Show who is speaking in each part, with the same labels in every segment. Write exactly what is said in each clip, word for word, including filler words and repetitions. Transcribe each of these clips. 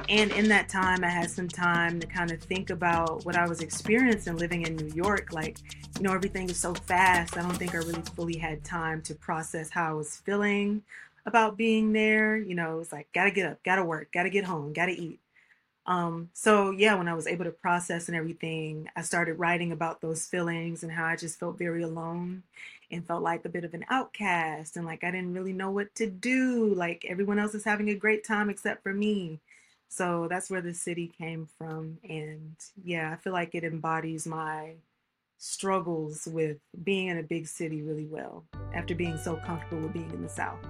Speaker 1: And in that time, I had some time to kind of think about what I was experiencing living in New York. Like, you know, everything is so fast. I don't think I really fully had time to process how I was feeling about being there. You know, it was like, gotta get up, gotta work, gotta get home, gotta eat. Um, so yeah, when I was able to process and everything, I started writing about those feelings and how I just felt very alone and felt like a bit of an outcast and like I didn't really know what to do. Like everyone else is having a great time except for me. So that's where the city came from. And yeah, I feel like it embodies my struggles with being in a big city really well after being so comfortable with being in the South.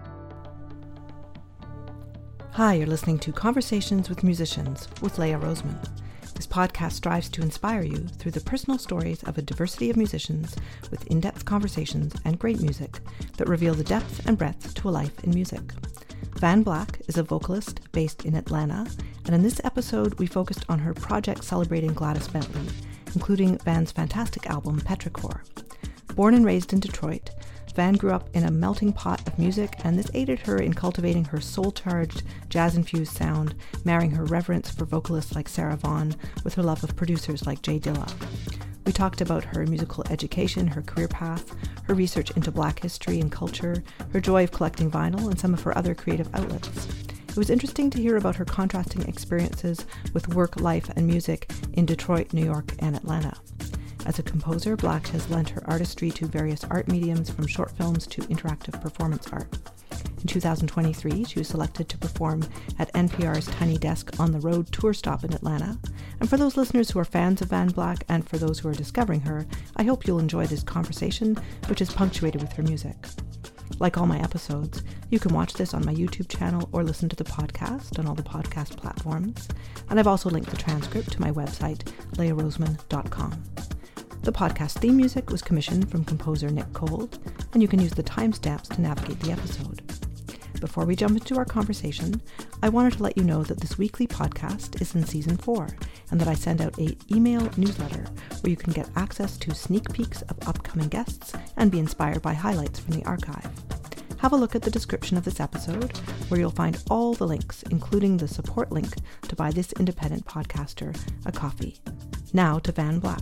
Speaker 2: Hi, you're listening to Conversations with Musicians with Leah Roseman. This podcast strives to inspire you through the personal stories of a diversity of musicians with in-depth conversations and great music that reveal the depth and breadth to a life in music. Van Black is a vocalist based in Atlanta, and in this episode we focused on her project celebrating Gladys Bentley, including Van's fantastic album Petrichor. Born and raised in Detroit, Van grew up in a melting pot of music, and this aided her in cultivating her soul-charged, jazz-infused sound, marrying her reverence for vocalists like Sarah Vaughan with her love of producers like Jay Dilla. We talked about her musical education, her career path, her research into Black history and culture, her joy of collecting vinyl, and some of her other creative outlets. It was interesting to hear about her contrasting experiences with work, life, and music in Detroit, New York, and Atlanta. As a composer, Black has lent her artistry to various art mediums from short films to interactive performance art. In two thousand twenty-three, she was selected to perform at N P R's Tiny Desk on the Road tour stop in Atlanta. And for those listeners who are fans of Van Black and for those who are discovering her, I hope you'll enjoy this conversation, which is punctuated with her music. Like all my episodes, you can watch this on my YouTube channel or listen to the podcast on all the podcast platforms. And I've also linked the transcript to my website, leah roseman dot com. The podcast theme music was commissioned from composer Nick Cold, and you can use the timestamps to navigate the episode. Before we jump into our conversation, I wanted to let you know that this weekly podcast is in season four, and that I send out a email newsletter where you can get access to sneak peeks of upcoming guests and be inspired by highlights from the archive. Have a look at the description of this episode, where you'll find all the links, including the support link to buy this independent podcaster a coffee. Now to Van Black.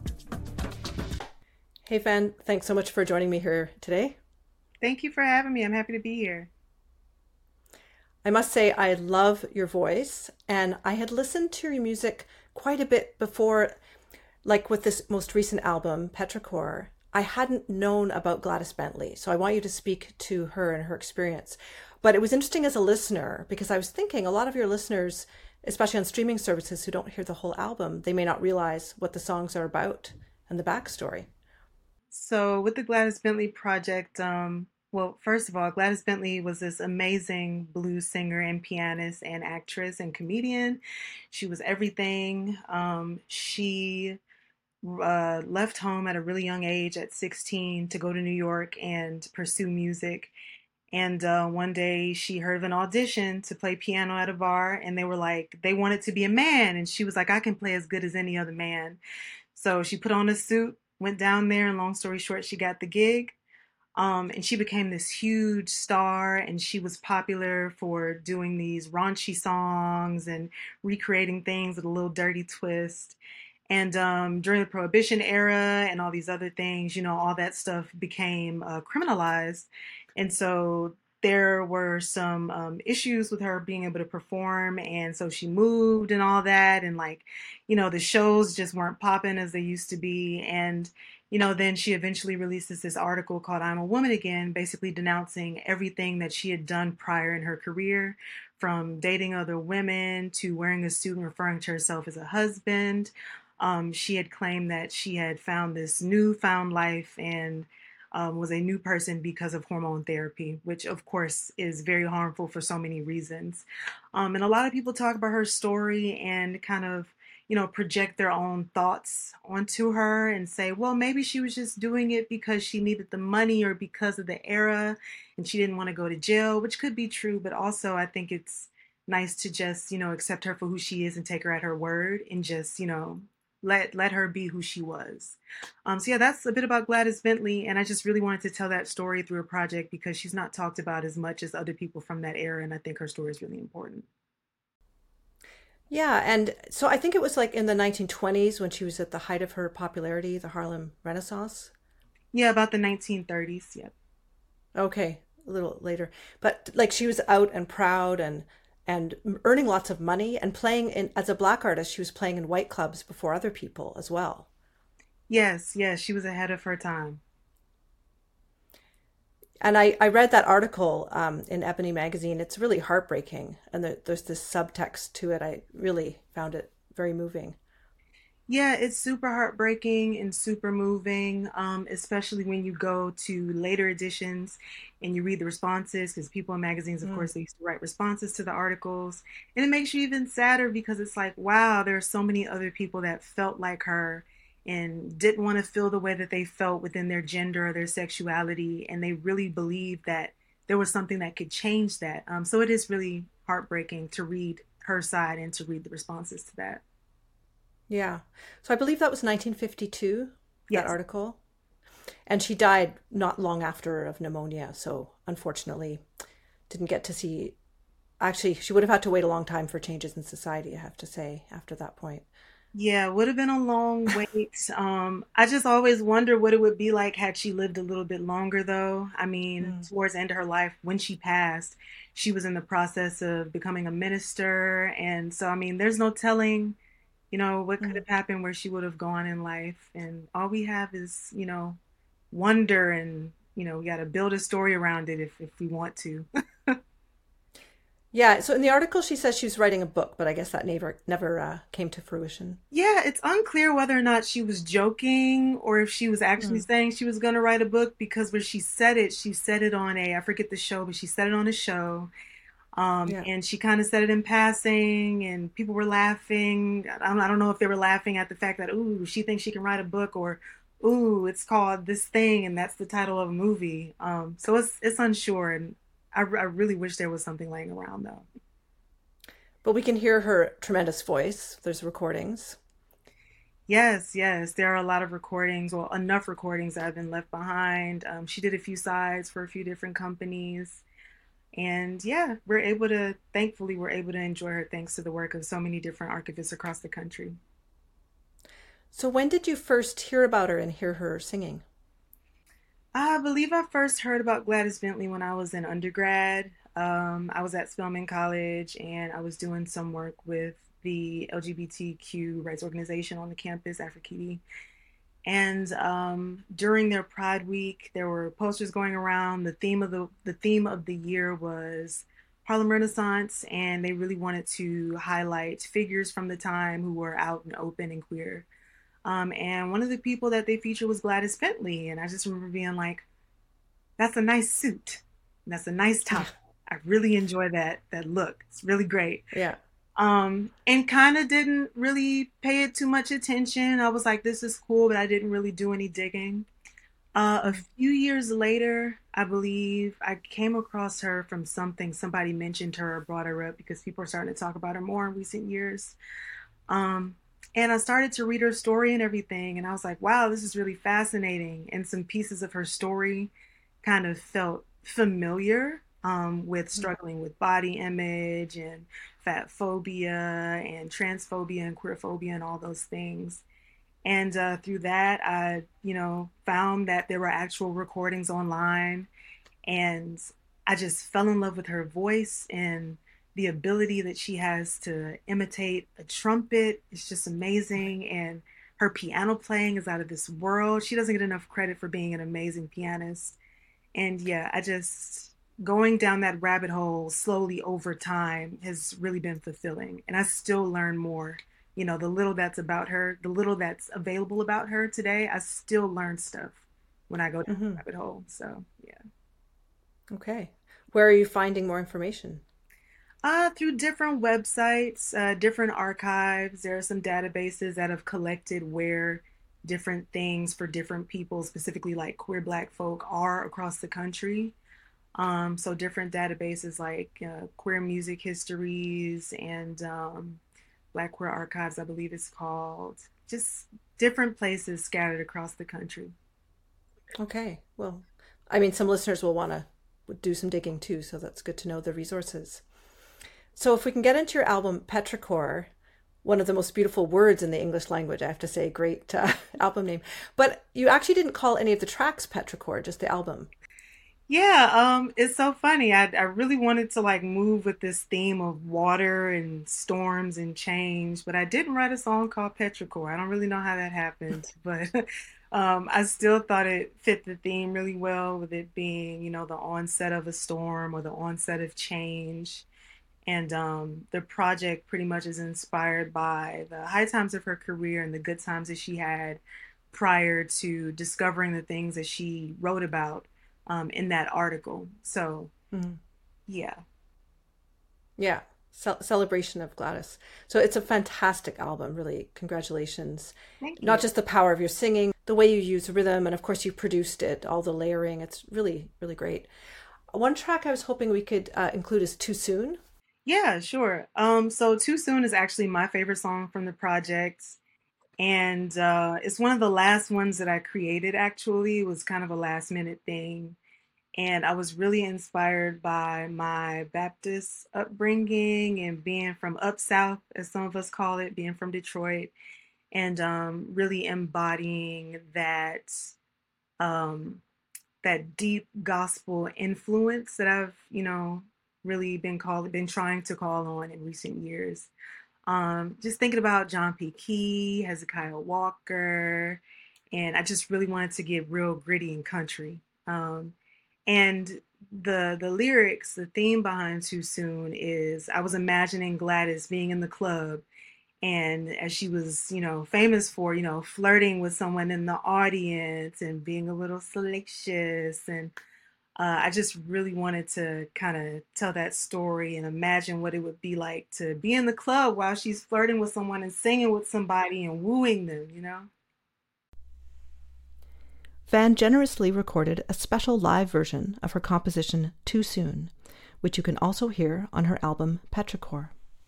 Speaker 2: Hey Van, thanks so much for joining me here today.
Speaker 1: Thank you for having me. I'm happy to be here.
Speaker 2: I must say I love your voice, and I had listened to your music quite a bit before, like with this most recent album, Petrichor. I hadn't known about Gladys Bentley, so I want you to speak to her and her experience. But it was interesting as a listener, because I was thinking a lot of your listeners, especially on streaming services who don't hear the whole album, they may not realize what the songs are about and the backstory.
Speaker 1: So with the Gladys Bentley project, um, well, first of all, Gladys Bentley was this amazing blues singer and pianist and actress and comedian. She was everything. Um, she uh, left home at a really young age at sixteen to go to New York and pursue music. And uh, one day she heard of an audition to play piano at a bar, and they were like, they wanted to be a man. And she was like, I can play as good as any other man. So she put on a suit, went down there, and long story short, she got the gig. Um, and she became this huge star, and she was popular for doing these raunchy songs and recreating things with a little dirty twist. And um, during the Prohibition era and all these other things, you know, all that stuff became uh, criminalized. And so there were some um, issues with her being able to perform. And so she moved and all that. And like, you know, the shows just weren't popping as they used to be. And, you know, then she eventually releases this article called I'm a Woman Again, basically denouncing everything that she had done prior in her career, from dating other women to wearing a suit and referring to herself as a husband. Um, she had claimed that she had found this newfound life and um, was a new person because of hormone therapy, which of course is very harmful for so many reasons. Um, and a lot of people talk about her story and kind of, you know, project their own thoughts onto her and say, well, maybe she was just doing it because she needed the money or because of the era and she didn't want to go to jail, which could be true. But also I think it's nice to just, you know, accept her for who she is and take her at her word and just, you know, let let her be who she was. Um, so yeah, that's a bit about Gladys Bentley, and I just really wanted to tell that story through a project because she's not talked about as much as other people from that era, and I think her story is really important.
Speaker 2: Yeah, and so I think it was like in the nineteen twenties when she was at the height of her popularity, the Harlem Renaissance.
Speaker 1: Yeah, about the nineteen thirties. Yep.
Speaker 2: Okay, a little later. But like she was out and proud and and earning lots of money and playing in as a black artist, she was playing in white clubs before other people as well.
Speaker 1: Yes, yes, she was ahead of her time.
Speaker 2: And I, I read that article um, in Ebony magazine. It's really heartbreaking. And there, there's this subtext to it. I really found it very moving.
Speaker 1: Yeah, it's super heartbreaking and super moving, um, especially when you go to later editions and you read the responses, because people in magazines, of
Speaker 2: Mm.
Speaker 1: course, they used to write responses to the articles. And it makes you even sadder because it's like, wow, there are so many other people that felt like her and didn't want to feel the way that they felt within their gender or their sexuality. And they really believed that there was something that could change that. Um, so it is really heartbreaking to read her side and to read the responses to that.
Speaker 2: Yeah. So I believe that was nineteen fifty-two, that
Speaker 1: Yes.
Speaker 2: article. And she died not long after of pneumonia. So unfortunately, didn't get to see. Actually, she would have had to wait a long time for changes in society, I have to say, after that point.
Speaker 1: Yeah, would have been a long wait. Um, I just always wonder what it would be like had she lived a little bit longer, though. I mean,
Speaker 2: Mm.
Speaker 1: towards the end of her life, when she passed, she was in the process of becoming a minister. And so, I mean, there's no telling, you know, what could
Speaker 2: Mm.
Speaker 1: have happened where she would have gone in life. And all we have is, you know, wonder and, you know, we got to build a story around it if, if we want to.
Speaker 2: Yeah. So in the article, she says she was writing a book, but I guess that never never uh, came to fruition.
Speaker 1: Yeah, it's unclear whether or not she was joking or if she was actually
Speaker 2: Mm.
Speaker 1: saying she was going to write a book because when she said it, she said it on a, I forget the show, but she said it on a show. Um,
Speaker 2: Yeah.
Speaker 1: and she kind of said it in passing and people were laughing. I don't, I don't know if they were laughing at the fact that, ooh, she thinks she can write a book or, ooh, it's called this thing and that's the title of a movie. Um, so it's, it's unsure. And I, I really wish there was something laying around though.
Speaker 2: But we can hear her tremendous voice. There's recordings.
Speaker 1: Yes, yes. There are a lot of recordings, well, enough recordings that have been left behind. Um, she did a few sides for a few different companies. And yeah, we're able to, thankfully, we're able to enjoy her thanks to the work of so many different archivists across the country.
Speaker 2: So when did you first hear about her and hear her singing?
Speaker 1: I believe I first heard about Gladys Bentley when I was in undergrad. Um, I was at Spelman College and I was doing some work with the L G B T Q rights organization on the campus, Afrikidi. And um, during their Pride Week, there were posters going around. The theme of the the theme of the year was Harlem Renaissance, and they really wanted to highlight figures from the time who were out and open and queer. Um, and one of the people that they featured was Gladys Bentley, and I just remember being like, "That's a nice suit. That's a nice
Speaker 2: Yeah.
Speaker 1: top. I really enjoy that that look. It's really great."
Speaker 2: Yeah.
Speaker 1: Um, and kind of didn't really pay it too much attention. I was like, this is cool, but I didn't really do any digging. Uh, a
Speaker 2: Mm.
Speaker 1: few years later, I believe I came across her from something. Somebody mentioned her or brought her up because people are starting to talk about her more in recent years. Um, and I started to read her story and everything, and I was like, wow, this is really fascinating. And some pieces of her story kind of felt familiar um, with
Speaker 2: Mm.
Speaker 1: struggling with body image and fat phobia and transphobia and queerphobia and all those things. And uh, through that, I, you know, found that there were actual recordings online, and I just fell in love with her voice and the ability that she has to imitate a trumpet. It's just amazing, and her piano playing is out of this world. She doesn't get enough credit for being an amazing pianist. And yeah, I just going down that rabbit hole slowly over time has really been fulfilling. And I still learn more. You know, the little that's about her, the little that's available about her today, I still learn stuff when I go down the
Speaker 2: Hmm.
Speaker 1: rabbit hole. So yeah.
Speaker 2: Okay. Where are you finding more information?
Speaker 1: Uh, through different websites, uh, different archives, there are some databases that have collected where different things for different people, specifically like queer black folk, are across the country. Um, so different databases like uh, Queer Music Histories and um, Black Queer Archives, I believe it's called. Just different places scattered across the country.
Speaker 2: Okay. Well, I mean, some listeners will want to do some digging too, so that's good to know the resources. So if we can get into your album Petrichor, one of the most beautiful words in the English language, I have to say. Great uh, album name. But you actually didn't call any of the tracks Petrichor, just the album.
Speaker 1: Yeah, um, it's so funny. I I really wanted to like move with this theme of water and storms and change, but I didn't write a song called Petrichor. I don't really know how that happened, but um, I still thought it fit the theme really well with it being, you know, the onset of a storm or the onset of change. And um, the project pretty much is inspired by the high times of her career and the good times that she had prior to discovering the things that she wrote about um, in that article. So,
Speaker 2: Mhm.
Speaker 1: yeah.
Speaker 2: Yeah, Ce- Celebration of Gladys. So it's a fantastic album, really. Congratulations.
Speaker 1: Thank
Speaker 2: Not
Speaker 1: you.
Speaker 2: just the power of your singing, the way you use rhythm, and of course you produced it, all the layering. It's really, really great. One track I was hoping we could uh, include is Too Soon.
Speaker 1: Yeah, sure. Um, so Too Soon is actually my favorite song from the project. And uh, it's one of the last ones that I created, actually. It was kind of a last minute thing. And I was really inspired by my Baptist upbringing and being from up south, as some of us call it, being from Detroit, and um, really embodying that um, that deep gospel influence that I've, you know, really been called, been trying to call on in recent years. Um, just thinking about John P. Key, Hezekiah Walker, and I just really wanted to get real gritty and country. Um, and the the lyrics, the theme behind Too Soon is I was imagining Gladys being in the club and as she was, you know, famous for, you know, flirting with someone in the audience and being a little salacious and uh, I just really wanted to kind of tell that story and imagine what it would be like to be in the club while she's flirting with someone and singing with somebody and wooing them, you know?
Speaker 2: Van generously recorded a special live version of her composition Too Soon, which you can also hear on her album Petrichor.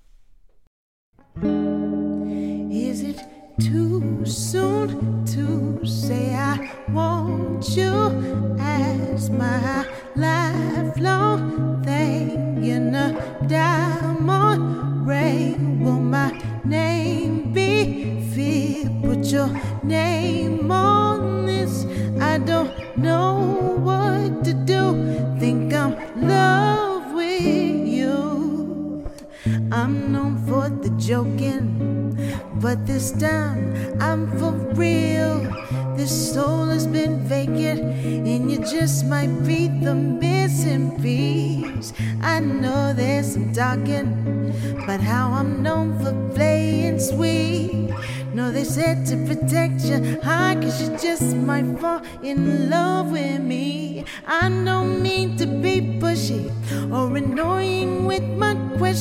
Speaker 3: Is it too soon to say I want you as my lifelong thing in a diamond ring? Will my name be fit? Put your name on this. I don't know what to do. Think I'm in love with you. I'm known for the joking, but this time I'm for real. This soul has been vacant, and you just might be the missing piece. I know there's some talking, but how I'm known for playing sweet. No, they said to protect you, high, cause you just might fall in love with me. I don't mean to be pushy or annoying with my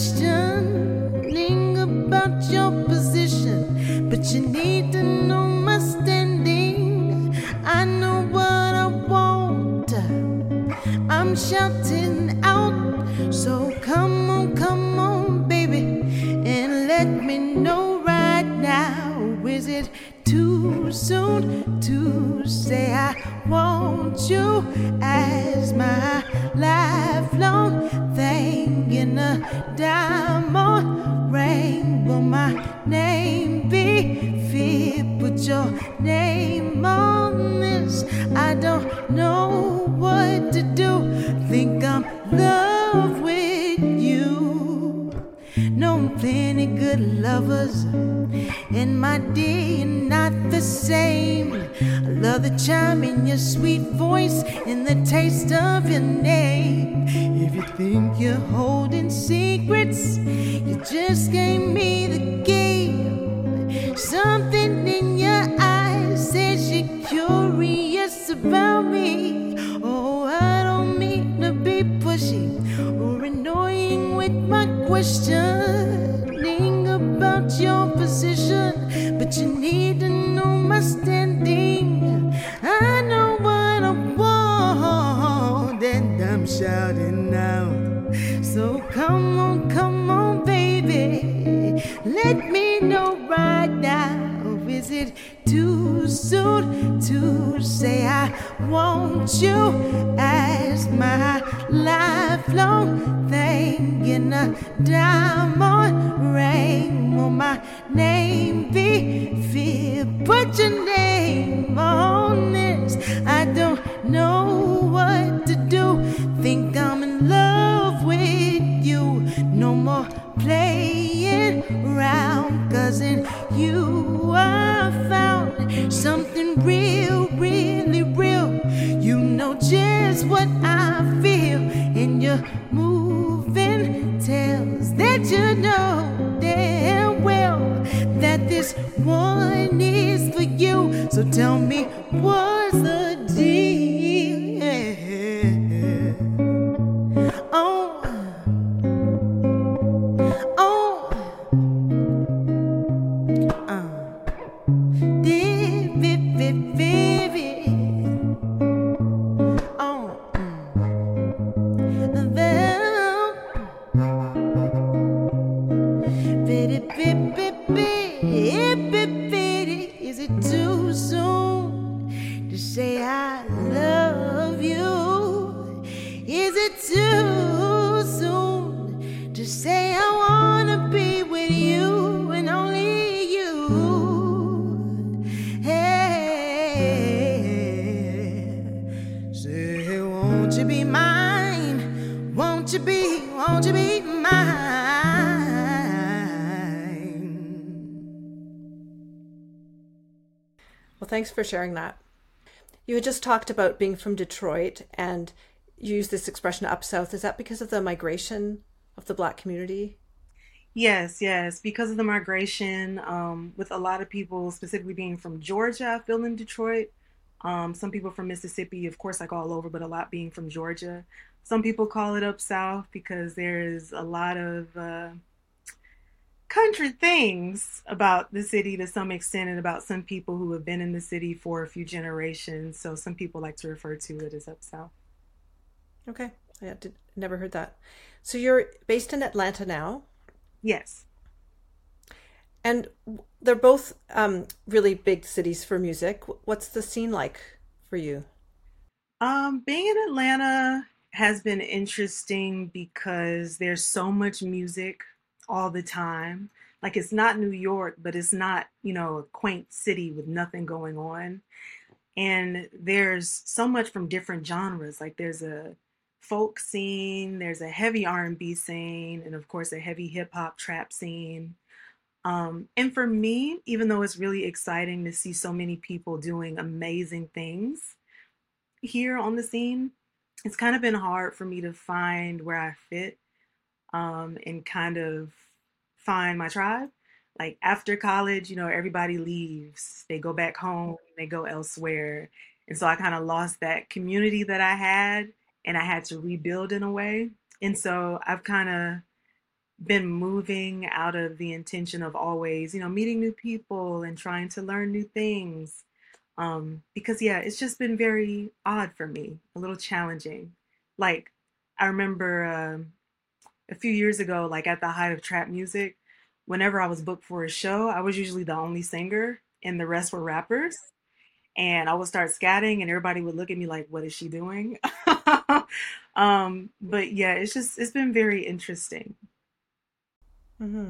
Speaker 3: questioning about your position, but you need to know my standing. I know what I want, I'm shouting out, so come on, come on, baby, and let me know right now. Is it too soon to say I want you as my lifelong thing in a diamond ring? Will my name be fit? Put your name on this. I don't know what to do. Think I'm in love with you. Know plenty good lovers, and my dear, you're not the same. I love the charm in your sweet voice and the taste of your name. If you think you're holding secrets, you just gave me the game. Something in your eyes says you're curious about me. Oh, I don't mean to be pushy or annoying with my questioning about your position, but you need to know my standing. I know what I want, and I'm shouting out. So come on, come on, baby, let me know right now. Is it too soon to say I want you as my lifelong thing in a diamond ring? Will my round, 'cause in you I found something real, really real. You know just what I feel, and your moving tells that you know damn well that this one is for you. So tell me, what's the deal? Oh, oh, uh, baby, baby, oh, mm. Well, bitty, bitty, bitty, bitty, is it too soon to say I love you? Is it too soon to say I wanna be with you and only you? Hey, say, won't you be mine? Won't you be, won't you be mine?
Speaker 2: Well, thanks for sharing that. You had just talked about being from Detroit and you use this expression up south. Is that because of the migration of the Black community?
Speaker 1: Yes, yes. Because of the migration, um, with a lot of people specifically being from Georgia, I feel in Detroit. Um, some people from Mississippi, of course, like all over, but a lot being from Georgia. Some people call it up south because there's a lot of uh, country things about the city to some extent and about some people who have been in the city for a few generations. So some people like to refer to it as up south.
Speaker 2: Okay, I did, never heard that. So you're based in Atlanta now,
Speaker 1: Yes.
Speaker 2: and they're both um, really big cities for music. What's the scene like for you?
Speaker 1: Um, being in Atlanta has been interesting because there's so much music all the time. Like it's not New York, but it's not, you know, a quaint city with nothing going on. And there's so much from different genres. Like there's a folk scene, there's a heavy R and B scene, and of course a heavy hip hop trap scene. Um, and for me, even though it's really exciting to see so many people doing amazing things here on the scene, it's kind of been hard for me to find where I fit um, and kind of find my tribe. Like after college, you know, everybody leaves, they go back home, they go elsewhere. And so I kind of lost that community that I had and I had to rebuild in a way. And so I've kind of been moving out of the intention of always, you know, meeting new people and trying to learn new things. Um, because yeah, it's just been very odd for me, a little challenging. Like I remember um, a few years ago, like at the height of trap music, whenever I was booked for a show, I was usually the only singer and the rest were rappers. And I would start scatting and everybody would look at me like, what is she doing? um, but yeah, it's just, it's been very interesting.
Speaker 2: hmm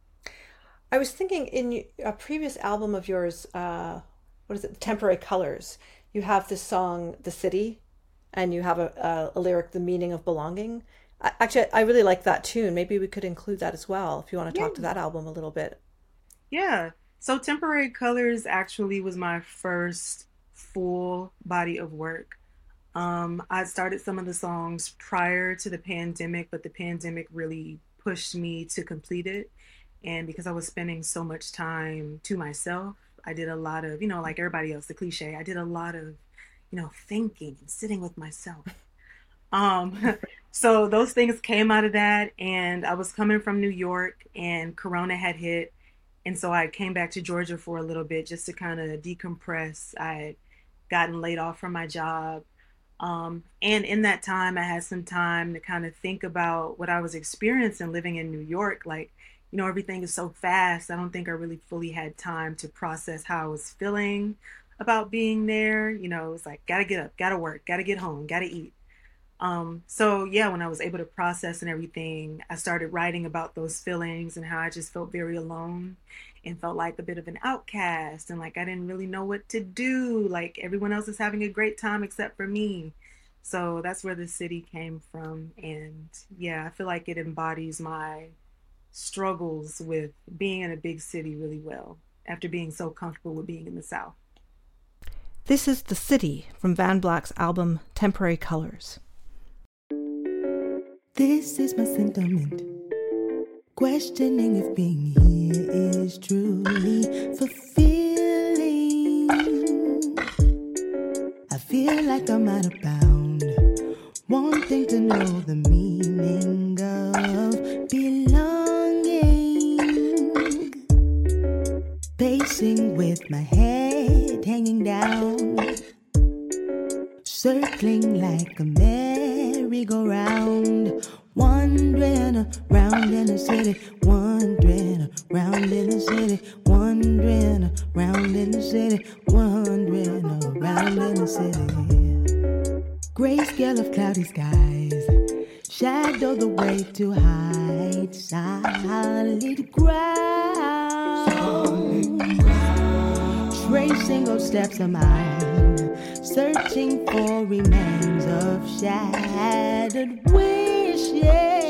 Speaker 2: I was thinking in y- a previous album of yours, uh, what is it, Temporary Colors, you have this song, The City, and you have a, a, a lyric, The Meaning of Belonging. I, actually, I really like that tune. Maybe we could include that as well if you want to
Speaker 1: Yeah.
Speaker 2: talk to that album a little bit.
Speaker 1: Yeah. So Temporary Colors actually was my first full body of work. Um, I started some of the songs prior to the pandemic, but the pandemic really pushed me to complete it. And because I was spending so much time to myself, I did a lot of, you know, like everybody else, the cliche, I did a lot of, you know, thinking and sitting with myself. Um, so those things came out of that, and I was coming from New York, and Corona had hit, and so I came back to Georgia for a little bit just to kind of decompress. I had gotten laid off from my job, um, and in that time, I had some time to kind of think about what I was experiencing living in New York. Like, you know, everything is so fast. I don't think I really fully had time to process how I was feeling about being there. You know, it was like, gotta get up, gotta work, gotta get home, gotta eat. Um, so yeah, when I was able to process and everything, I started writing about those feelings and how I just felt very alone and felt like a bit of an outcast and like I didn't really know what to do. Like everyone else is having a great time except for me. So that's where the city came from. And yeah, I feel like it embodies my struggles with being in a big city really well after being so comfortable with being in the South.
Speaker 2: This is The City from Van Black's album Temporary Colors.
Speaker 3: This is my sentiment, questioning if being here is truly fulfilling. I feel like I'm out of bound, wanting to know the meaning of belonging. Pacing with my head hanging down, circling like a merry-go-round, wandering around in the city, wandering around in the city, wandering around in the city, wandering around in the city. Grayscale of cloudy skies, shadow the way to hide, solid ground, tracing old steps of mine, searching for remains of shattered wishes,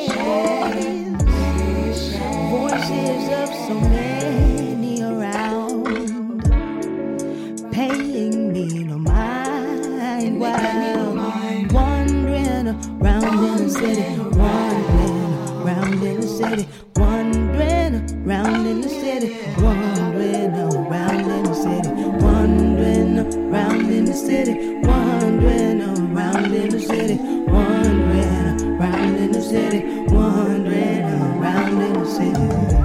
Speaker 3: voices of so many around, paying me no mind while wandering around in the city, wandering around in the city, wandering around in the city, wandering around in the city, wandering around in the city, wandering around in the city, wandering around in the city, wandering around in the city.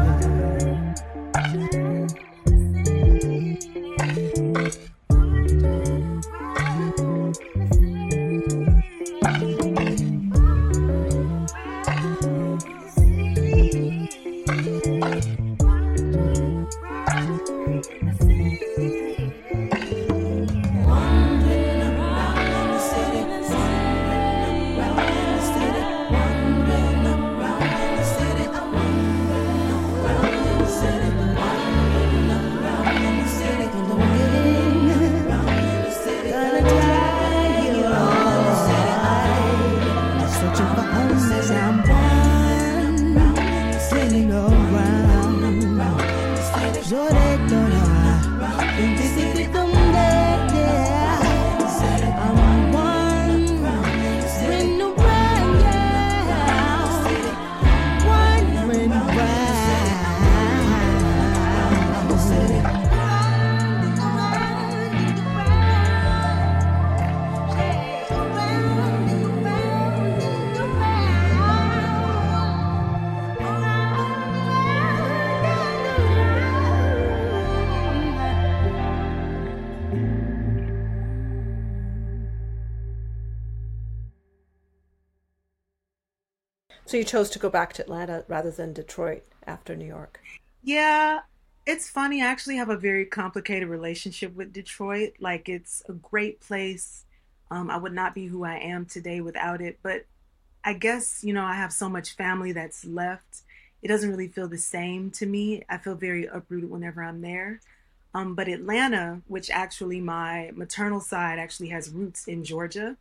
Speaker 2: So you chose to go back to Atlanta rather than Detroit after New York.
Speaker 1: Yeah, it's funny. I actually have a very complicated relationship with Detroit. Like, it's a great place. Um, I would not be who I am today without it. But I guess, you know, I have so much family that's left. It doesn't really feel the same to me. I feel very uprooted whenever I'm there. Um, but Atlanta, which actually my maternal side actually has roots in Georgia,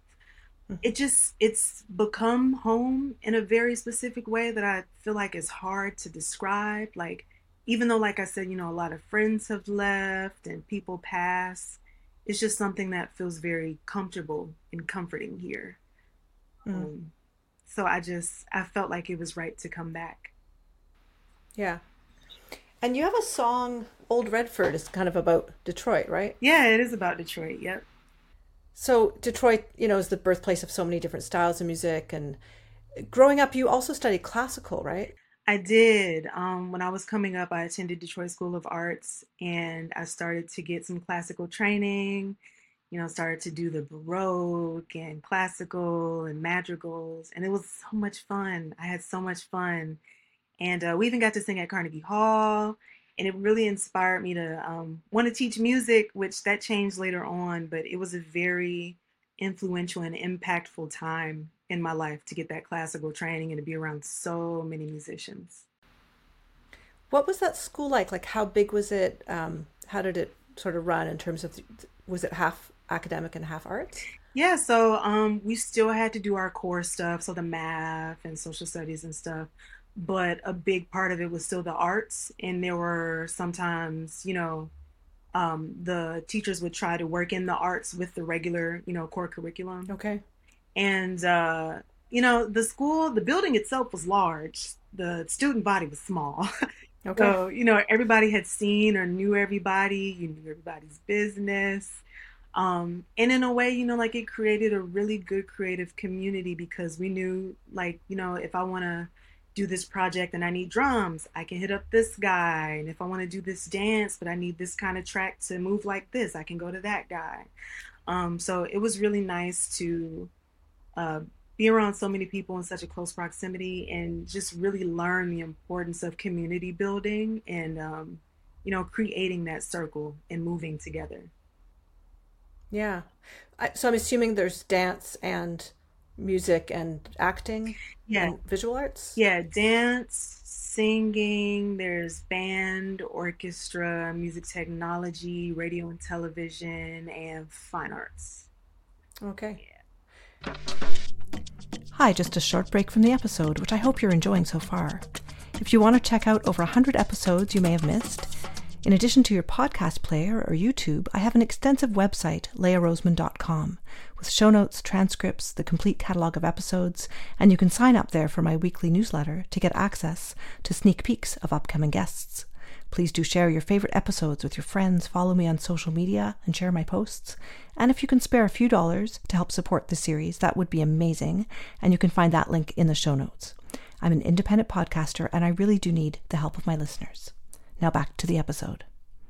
Speaker 1: it just it's become home in a very specific way that I feel like is hard to describe. Like, even though, like I said, you know, a lot of friends have left and people pass, it's just something that feels very comfortable and comforting here.
Speaker 2: Mm.
Speaker 1: Um, so I just I felt like it was right to come back.
Speaker 2: Yeah. And you have a song, Old Redford, is kind of about Detroit, right?
Speaker 1: Yeah, it is about Detroit. Yep.
Speaker 2: So Detroit, you know, is the birthplace of so many different styles of music. And growing up, you also studied classical, right?
Speaker 1: I did. Um, when I was coming up, I attended Detroit School of Arts and I started to get some classical training, you know, started to do the Baroque and classical and madrigals. And it was so much fun. I had so much fun. And uh, we even got to sing at Carnegie Hall. And it really inspired me to um, want to teach music, which that changed later on. But it was a very influential and impactful time in my life to get that classical training and to be around so many musicians.
Speaker 2: What was that school like? Like, how big was it? Um, how did it sort of run in terms of, was it half academic and half arts?
Speaker 1: Yeah, so um, we still had to do our core stuff, so the math and social studies and stuff. but a big part of it was still the arts. And there were sometimes, you know, um, the teachers would try to work in the arts with the regular, you know, core curriculum.
Speaker 2: Okay.
Speaker 1: And, uh, you know, the school, the building itself was large. The student body was small.
Speaker 2: Okay.
Speaker 1: So, you know, everybody had seen or knew everybody, you knew everybody's business. Um, and in a way, you know, like it created a really good creative community because we knew, like, you know, if I want to do this project and I need drums, I can hit up this guy. And if I want to do this dance, but I need this kind of track to move like this, I can go to that guy. Um, so it was really nice to uh, be around so many people in such a close proximity and just really learn the importance of community building and, um, you know, creating that circle and moving together.
Speaker 2: Yeah. I, so I'm assuming there's dance and music and acting
Speaker 1: Yeah.
Speaker 2: and visual arts?
Speaker 1: Yeah. Dance, singing, there's band, orchestra, music technology, radio and television, and fine arts.
Speaker 2: Okay.
Speaker 1: Yeah.
Speaker 2: Hi, just a short break from the episode, which I hope you're enjoying so far. If you want to check out over one hundred episodes you may have missed, in addition to your podcast player or YouTube, I have an extensive website, leah roseman dot com, with show notes, transcripts, the complete catalogue of episodes, and you can sign up there for my weekly newsletter to get access to sneak peeks of upcoming guests. Please do share your favorite episodes with your friends, follow me on social media, and share my posts. And if you can spare a few dollars to help support the series, that would be amazing, and you can find that link in the show notes. I'm an independent podcaster, and I really do need the help of my listeners. Now back to the episode.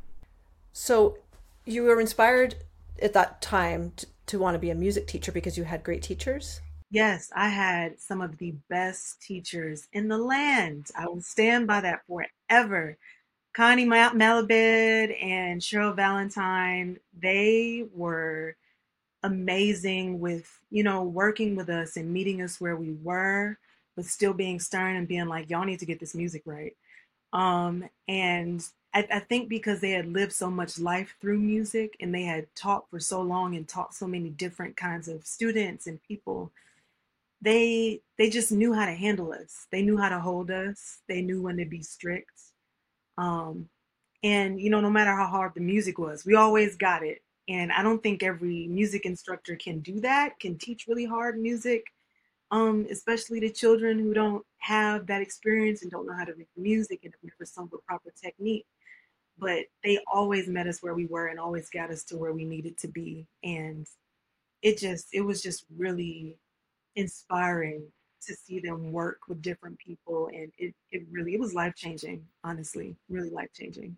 Speaker 2: So you were inspired at that time to, to want to be a music teacher because you had great teachers?
Speaker 1: Yes, I had some of the best teachers in the land. I will stand by that forever. Connie Malabed and Cheryl Valentine, they were amazing with, you know, working with us and meeting us where we were, but still being stern and being like, y'all need to get this music right. Um, and I, I think because they had lived so much life through music and they had taught for so long and taught so many different kinds of students and people, they they just knew how to handle us. They knew how to hold us. They knew when to be strict. Um, and you know, no matter how hard the music was, we always got it. And I don't think every music instructor can do that, can teach really hard music, um, especially to children who don't have that experience and don't know how to read music and have never sung with proper technique. But they always met us where we were and always got us to where we needed to be. And it just, it was just really inspiring to see them work with different people. And it, it really, it was life changing, honestly, really life changing.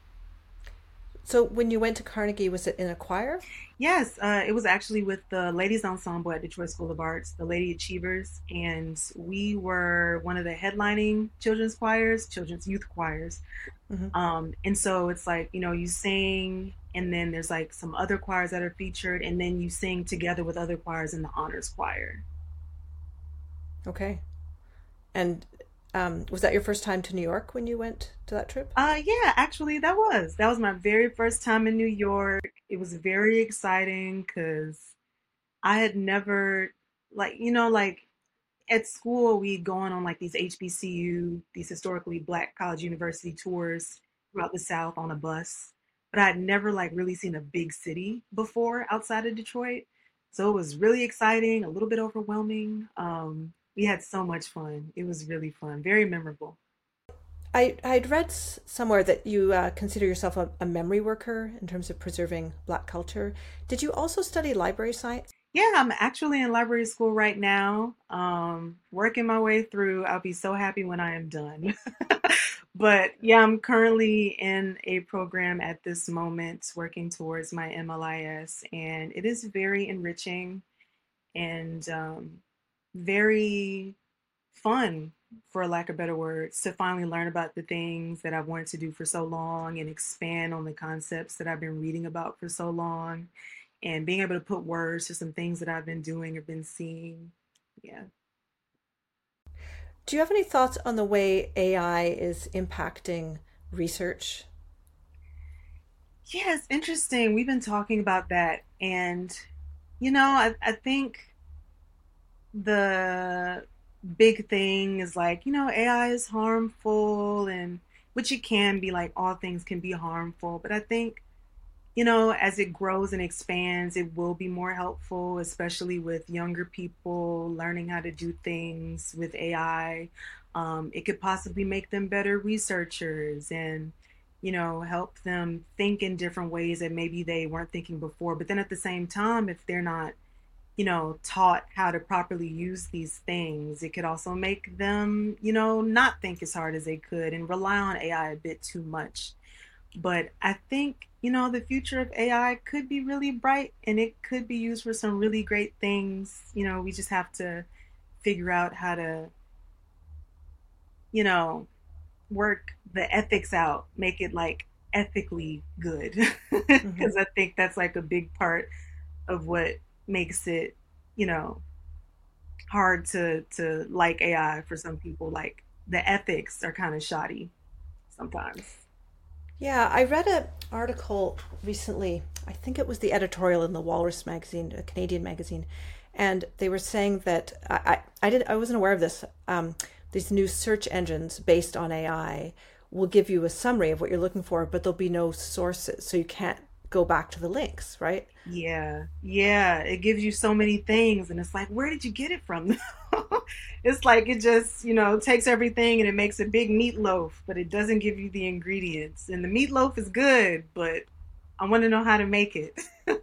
Speaker 2: So when you went to Carnegie, was it in a choir?
Speaker 1: Yes, uh, it was actually with the Ladies Ensemble at Detroit School of Arts, the Lady Achievers, and we were one of the headlining children's choirs, children's youth choirs. Mm-hmm. Um, and so it's like, you know, you sing, and then there's like some other choirs that are featured, and then you sing together with other choirs in the honors choir.
Speaker 2: Okay. And Um, was that your first time to New York when you went to that trip?
Speaker 1: Uh, yeah, actually, that was. That was my very first time in New York. It was very exciting because I had never, like, you know, like at school, we'd gone on like these H B C U, these historically Black college university tours throughout the South on a bus. But I'd never like really seen a big city before outside of Detroit. So it was really exciting, a little bit overwhelming. Um, we had so much fun. It was really fun, very memorable.
Speaker 2: I, I'd read s- somewhere that you uh, consider yourself a, a memory worker in terms of preserving Black culture. Did you also study library science?
Speaker 1: Yeah, I'm actually in library school right now, um, working my way through. I'll be so happy when I am done. But yeah, I'm currently in a program at this moment working towards my M L I S, and it is very enriching and um, very fun, for lack of better words, to finally learn about the things that I've wanted to do for so long and expand on the concepts that I've been reading about for so long and being able to put words to some things that I've been doing or been seeing. Yeah.
Speaker 2: Do you have any thoughts on the way A I is impacting research?
Speaker 1: Yeah, it's interesting. We've been talking about that. And, you know, I, I think the big thing is like, you know, A I is harmful, and which it can be, like all things can be harmful. But I think, you know, as it grows and expands, it will be more helpful, especially with younger people learning how to do things with A I. Um, it could possibly make them better researchers and, you know, help them think in different ways that maybe they weren't thinking before. But then at the same time, if they're not, you know, taught how to properly use these things, it could also make them, you know, not think as hard as they could and rely on A I a bit too much. But I think, you know, the future of A I could be really bright and it could be used for some really great things. You know, we just have to figure out how to, you know, work the ethics out, make it like ethically good.
Speaker 2: Hmm.
Speaker 1: Because I think that's like a big part of what makes it, you know, hard to to like A I for some people. Like the ethics are kind of shoddy sometimes.
Speaker 2: Yeah, I read an article recently. I think it was the editorial in the Walrus magazine, a Canadian magazine, and they were saying that I, I, I did I wasn't aware of this. Um, these new search engines based on A I will give you a summary of what you're looking for, but there'll be no sources, so you can't go back to the links, right?
Speaker 1: Yeah, yeah, it gives you so many things, and it's like, where did you get it from? It's like it just, you know, takes everything and it makes a big meatloaf, but it doesn't give you the ingredients. And the meatloaf is good, but I want to know how to make it.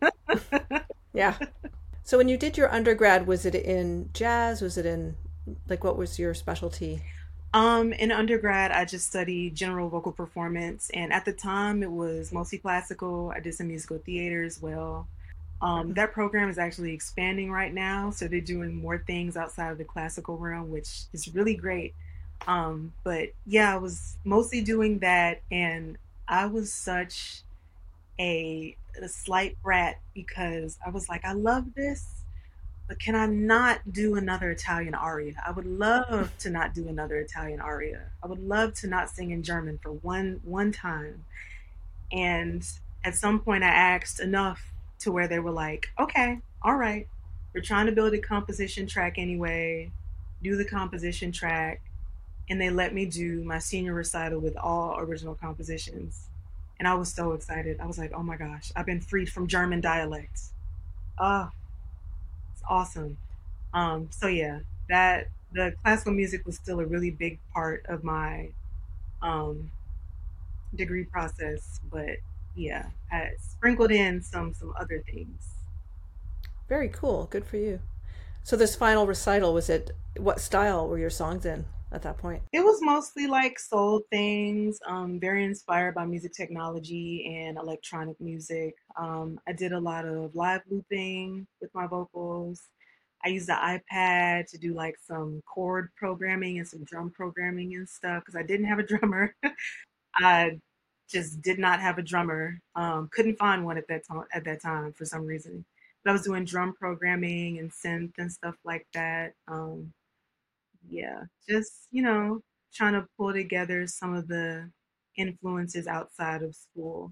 Speaker 2: Yeah. So when you did your undergrad, was it in jazz? Was it in like what was your specialty?
Speaker 1: Um, in undergrad, I just studied general vocal performance, and at the time, it was mostly classical. I did some musical theater as well. Um, that program is actually expanding right now, so they're doing more things outside of the classical realm, which is really great. Um, but yeah, I was mostly doing that, and I was such a, a slight brat because I was like, I love this, but can I not do another Italian aria? I would love to not do another Italian aria. I would love to not sing in German for one one time. And at some point, I asked enough to where they were like, okay, all right, we're trying to build a composition track anyway, do the composition track. And they let me do my senior recital with all original compositions. And I was so excited. I was like, oh my gosh, I've been freed from German dialects. Oh, it's awesome. Um, so yeah, that the classical music was still a really big part of my um, degree process, but yeah, I sprinkled in some some other things.
Speaker 2: Very cool. Good for you. So this final recital, was it what style were your songs in at that point?
Speaker 1: It was mostly like soul things, um, very inspired by music technology and electronic music. Um, I did a lot of live looping with my vocals. I used the iPad to do like some chord programming and some drum programming and stuff because I didn't have a drummer. I just did not have a drummer. Um, couldn't find one at that time at that time for some reason. But I was doing drum programming and synth and stuff like that. Um, yeah, just, you know, trying to pull together some of the influences outside of school.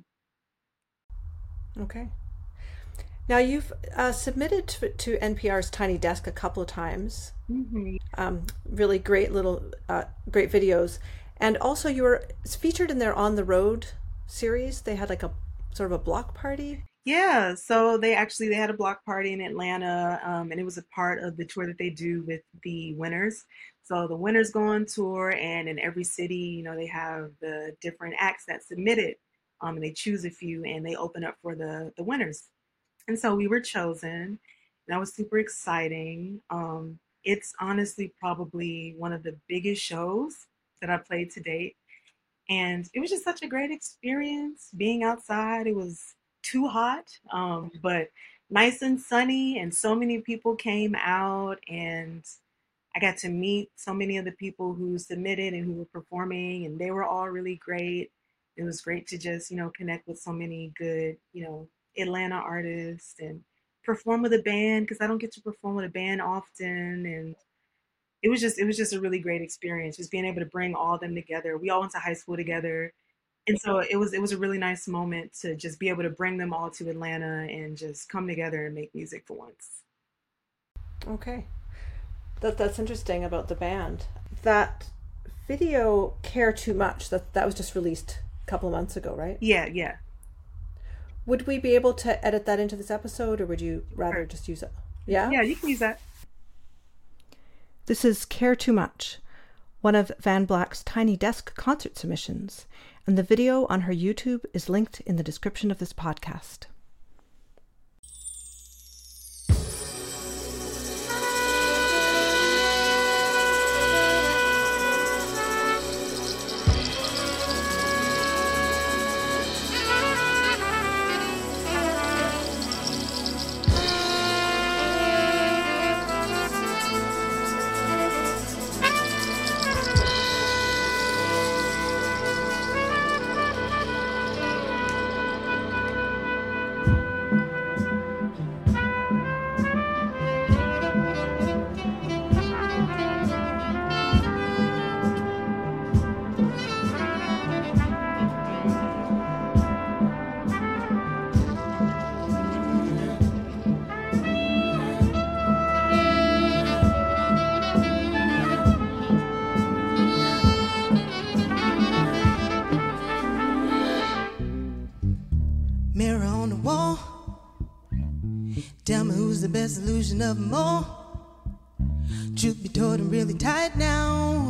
Speaker 2: Okay. Now you've uh, submitted to, to N P R's Tiny Desk a couple of times.
Speaker 1: Hmm.
Speaker 2: Um, really great little, uh, great videos, and also you were featured in their On the Road series. They had like a sort of a block party.
Speaker 1: Yeah, so they actually they had a block party in Atlanta, um, and it was a part of the tour that they do with the winners. So the winners go on tour, and in every city, you know, they have the different acts that submitted, um, and they choose a few, and they open up for the the winners. And so we were chosen, and that was super exciting. Um, it's honestly probably one of the biggest shows that I played to date. And it was just such a great experience being outside. It was too hot, um, but nice and sunny, and so many people came out, and I got to meet so many of the people who submitted and who were performing, and they were all really great. It was great to just, you know, connect with so many good, you know, Atlanta artists and perform with a band because I don't get to perform with a band often. And it was just it was just a really great experience, just being able to bring all of them together. We all went to high school together, and so it was it was a really nice moment to just be able to bring them all to Atlanta and just come together and make music for once.
Speaker 2: Okay. That that's interesting about the band. That video, Care Too Much, that that was just released a couple of months ago, right?
Speaker 1: Yeah, yeah.
Speaker 2: Would we be able to edit that into this episode, or would you rather
Speaker 1: Sure.
Speaker 2: just use it? Yeah?
Speaker 1: Yeah, you can use that.
Speaker 2: This is Care Too Much, one of Van Black's Tiny Desk concert submissions, and the video on her YouTube is linked in the description of this podcast.
Speaker 3: Mirror on the wall, tell me who's the best illusion of them all. Truth be told, I'm really tired now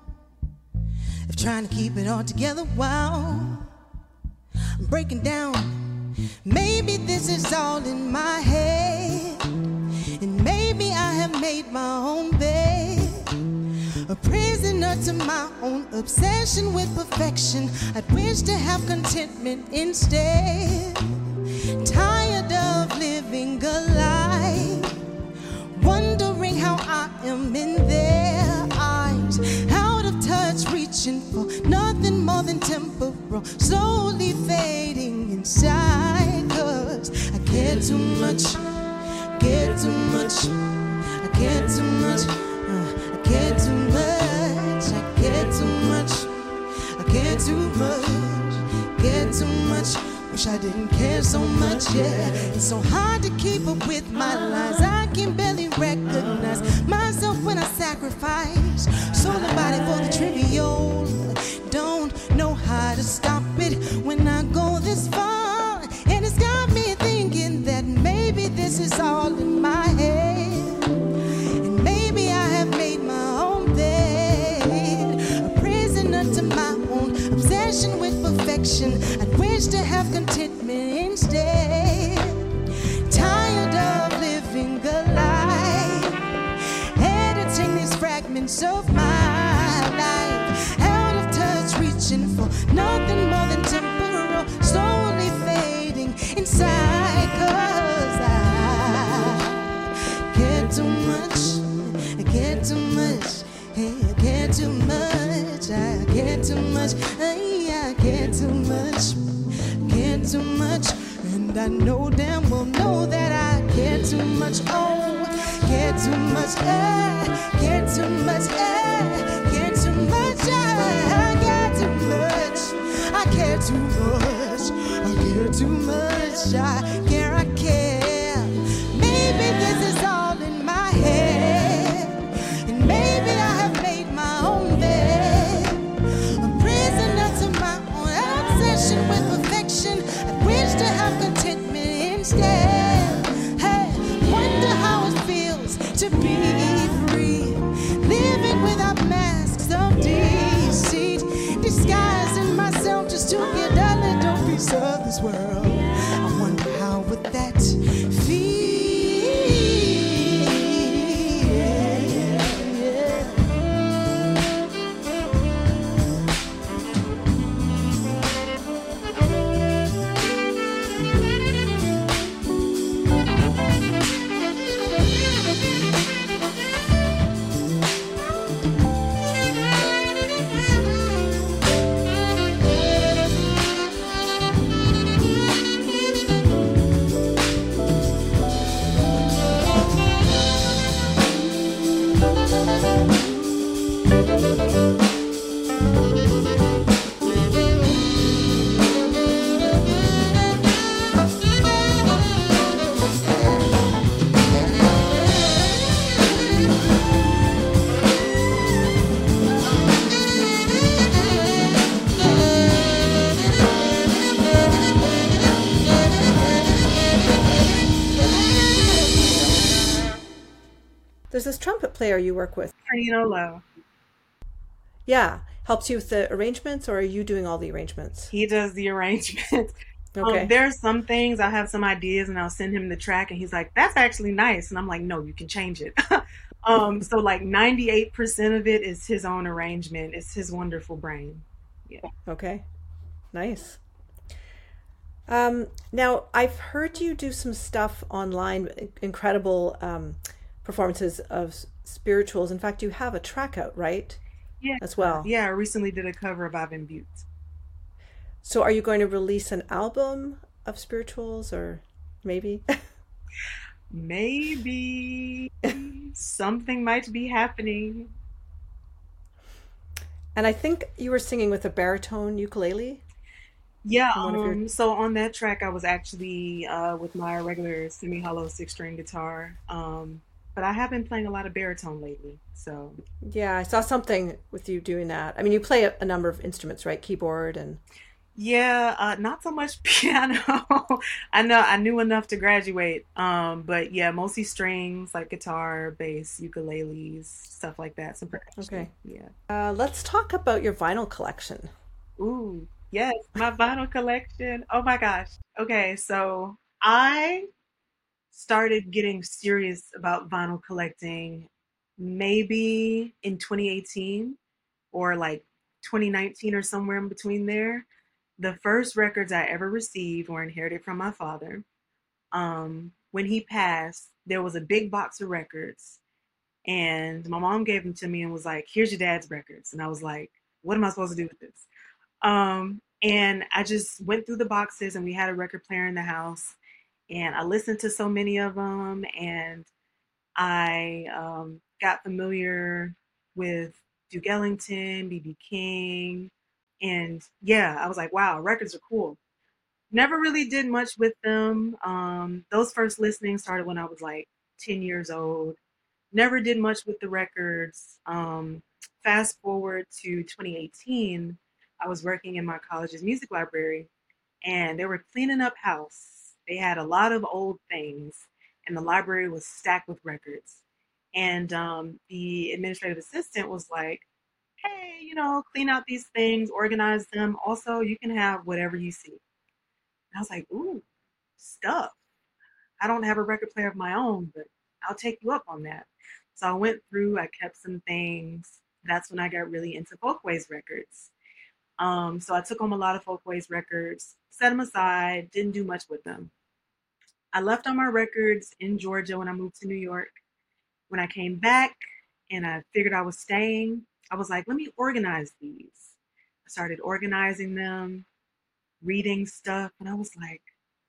Speaker 3: of trying to keep it all together. Wow, I'm breaking down. Maybe this is all in my head, and maybe I have made my own bed. A prisoner to my own obsession with perfection. I'd wish to have contentment instead. Tired of living a lie, wondering how I am in their eyes. Out of touch, reaching for nothing more than temporal, slowly fading inside. Cause I care too much, care too much, I care too much. Uh, I care too much, I care too much, I care too much, care too much. Wish I didn't care so much, yeah. It's so hard to keep up with my lies. I can barely recognize myself when I sacrifice soul and body for the trivial. Don't know how to stop it when I go this far. And it's got me thinking that maybe this is all in my head. With perfection, I'd wish to have contentment instead. Tired of living a lie, editing these fragments of my life. Out of touch, reaching for nothing more than temporal, slowly fading inside. Cause I care too much, I care too much, I care too much, I care too much. I care too much, care too much, and I know damn well know that I care too much. Oh, care too much, I care too much, I care too much, I care too much, I care too much, I care too much, I care, I care. Maybe this is all in my head, and maybe I have made my own bed. A prisoner to my with perfection, I wish to have contentment instead. Hey, wonder how it feels to be free, living without masks of deceit, disguising myself just to get a little piece of this world. I wonder how would that feel?
Speaker 2: Who's this trumpet player you work with?
Speaker 1: Pranolo.
Speaker 2: Yeah, helps you with the arrangements, or are you doing all the arrangements?
Speaker 1: He does the arrangements. Um,
Speaker 2: Okay.
Speaker 1: there are some things I have some ideas and I'll send him the track and he's like, "That's actually nice," and I'm like, "No, you can change it." um, so like ninety-eight percent of it is his own arrangement. It's his wonderful brain. Yeah.
Speaker 2: Okay. Nice. Um, now, I've heard you do some stuff online, incredible um, performances of s- spirituals. In fact, you have a track out, right?
Speaker 1: Yeah.
Speaker 2: As well.
Speaker 1: Yeah. I recently did a cover of Ivan Butte.
Speaker 2: So, are you going to release an album of spirituals, or maybe?
Speaker 1: Maybe something might be happening.
Speaker 2: And I think you were singing with a baritone ukulele
Speaker 1: Yeah,
Speaker 2: in one of your.
Speaker 1: um, so on that track, I was actually uh, with my regular semi-hollow six-string guitar, um, but I have been playing a lot of baritone lately. So
Speaker 2: Yeah, I saw something with you doing that. I mean, you play a, a number of instruments, right? Keyboard and.
Speaker 1: yeah, uh, not so much piano. I know I knew enough to graduate, um, but yeah, mostly strings like guitar, bass, ukuleles, stuff like that. Some percussion.
Speaker 2: Okay.
Speaker 1: Yeah.
Speaker 2: Uh, let's talk about your vinyl collection.
Speaker 1: Ooh, yes, my vinyl collection. Oh my gosh. Okay, so I started getting serious about vinyl collecting maybe in twenty eighteen or like twenty nineteen or somewhere in between there. The first records I ever received were inherited from my father. Um, when he passed, there was a big box of records, and my mom gave them to me and was like, "Here's your dad's records." And I was like, "What am I supposed to do with this?" Um, and I just went through the boxes, and we had a record player in the house, and I listened to so many of them, and I um, got familiar with Duke Ellington, B B. King, and yeah, I was like, wow, records are cool. Never really did much with them. Um, those first listenings started when I was like ten years old. Never did much with the records. Um, fast forward to twenty eighteen, I was working in my college's music library and they were cleaning up house. They had a lot of old things, and the library was stacked with records. And um, the administrative assistant was like, "Hey, you know, clean out these things, organize them. Also, you can have whatever you see." And I was like, "Ooh, stuff. I don't have a record player of my own, but I'll take you up on that." So I went through, I kept some things. That's when I got really into Folkways records. Um, so I took home a lot of Folkways records, set them aside, didn't do much with them. I left all my records in Georgia when I moved to New York. When I came back and I figured I was staying, I was like, let me organize these. I started organizing them, reading stuff, and I was like,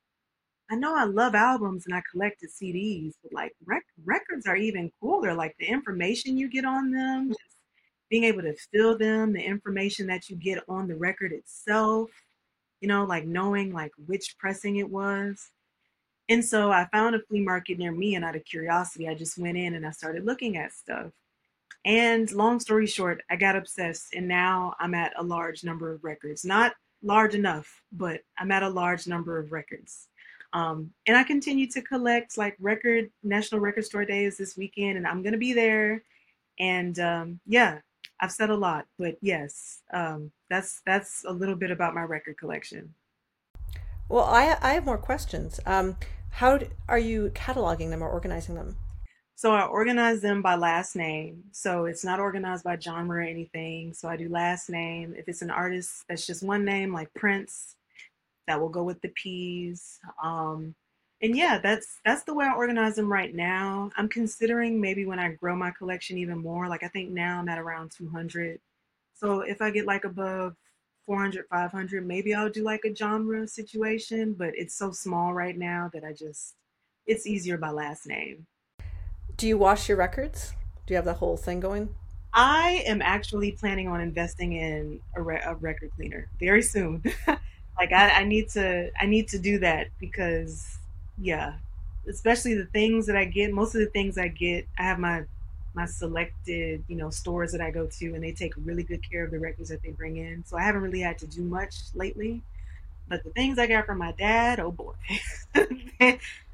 Speaker 1: I know I love albums and I collected C Ds, but like rec- records are even cooler. Like the information you get on them, just being able to feel them, the information that you get on the record itself, you know, like knowing like which pressing it was. And so I found a flea market near me, and out of curiosity, I just went in and I started looking at stuff. And long story short, I got obsessed, and now I'm at a large number of records. Not large enough, but I'm at a large number of records. Um, and I continue to collect like record National Record Store Days this weekend, and I'm gonna be there. And um, yeah, I've said a lot, but yes, um, that's that's a little bit about my record collection.
Speaker 2: Well, I I have more questions. Um, how d- are you cataloging them or organizing them?
Speaker 1: So I organize them by last name. So it's not organized by genre or anything. So I do last name. If it's an artist that's just one name, like Prince, that will go with the P's. Um, and yeah, that's that's the way I organize them right now. I'm considering maybe when I grow my collection even more. Like I think now I'm at around two hundred. So if I get like above four hundred, five hundred, maybe I'll do like a genre situation. But it's so small right now that I just it's easier by last name.
Speaker 2: Do you wash your records? Do you have the whole thing going?
Speaker 1: I am actually planning on investing in a, re- a record cleaner very soon. Like I, I need to I need to do that because yeah, especially the things that I get, most of the things I get, I have my my selected, you know, stores that I go to and they take really good care of the records that they bring in. So I haven't really had to do much lately. But the things I got from my dad, oh boy.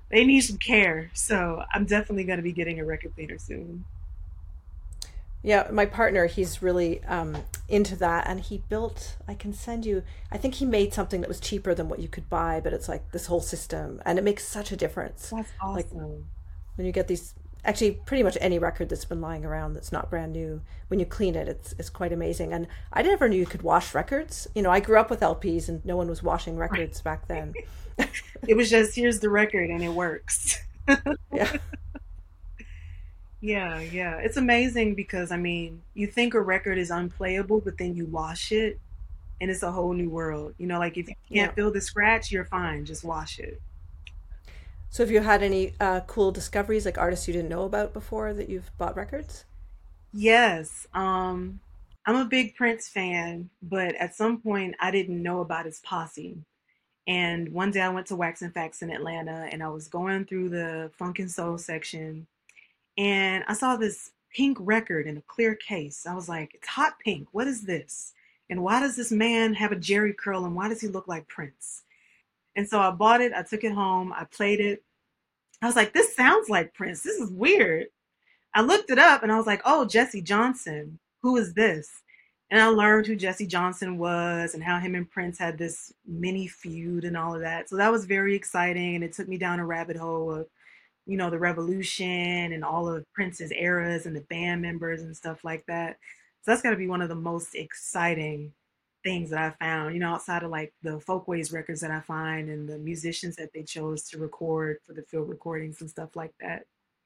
Speaker 1: They need some care. So I'm definitely going to be getting a record player soon.
Speaker 2: Yeah, my partner, he's really um, into that, and he built. I can send you. I think he made something that was cheaper than what you could buy, but it's like this whole system, and it makes such a difference.
Speaker 1: That's
Speaker 2: Like
Speaker 1: awesome.
Speaker 2: when you get these, actually, pretty much any record that's been lying around that's not brand new, when you clean it, it's it's quite amazing. And I never knew you could wash records. You know, I grew up with L Ps, and no one was washing
Speaker 1: Right.
Speaker 2: records back then.
Speaker 1: It was just here's the record and it works.
Speaker 2: Yeah,
Speaker 1: Yeah, yeah. It's amazing because I mean, you think a record is unplayable, but then you wash it and it's a whole new world. You know, like if you
Speaker 2: yeah.
Speaker 1: can't feel the scratch, you're fine. Just wash it.
Speaker 2: So have you had any uh, cool discoveries, like artists you didn't know about before that you've bought records?
Speaker 1: Yes. Um, I'm a big Prince fan, but at some point I didn't know about his posse. And one day I went to Wax and Facts in Atlanta and I was going through the funk and soul section and I saw this pink record in a clear case. I was like, it's hot pink. What is this? And why does this man have a Jerry curl and why does he look like Prince? And so I bought it, I took it home, I played it. I was like, this sounds like Prince. This is weird. I looked it up and I was like, oh, Jesse Johnson. Who is this? And I learned who Jesse Johnson was and how him and Prince had this mini feud and all of that. So that was very exciting. And it took me down a rabbit hole of, you know, the revolution and all of Prince's eras and the band members and stuff like that. So that's got to be one of the most exciting things that I found, you know, outside of like the folkways records that I find and the musicians that they chose to record for the field recordings and stuff like that.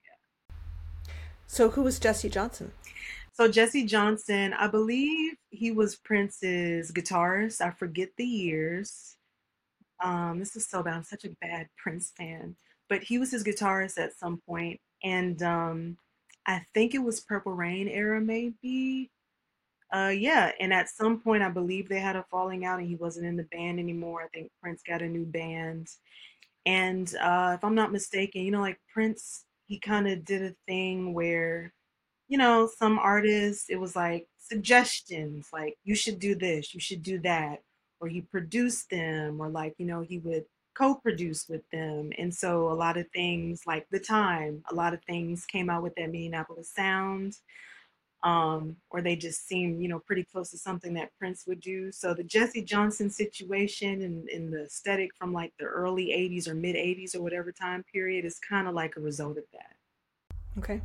Speaker 2: So who was Jesse Johnson?
Speaker 1: So Jesse Johnson, I believe he was Prince's guitarist. I forget the years. Um, this is so bad. I'm such a bad Prince fan, but he was his guitarist at some point, and um, I think it was Purple Rain era, maybe. Uh, yeah, and at some point, I believe they had a falling out, and he wasn't in the band anymore. I think Prince got a new band, and uh, if I'm not mistaken, you know, like Prince, he kind of did a thing where you know, some artists, it was like suggestions, like you should do this, you should do that, or he produced them, or like, you know, he would co-produce with them. And so a lot of things like the time, a lot of things came out with that Minneapolis sound, um, or they just seemed, you know, pretty close to something that Prince would do. So the Jesse Johnson situation and, and the aesthetic from like the early eighties or mid eighties or whatever time period is kind of like a result of that.
Speaker 2: Okay.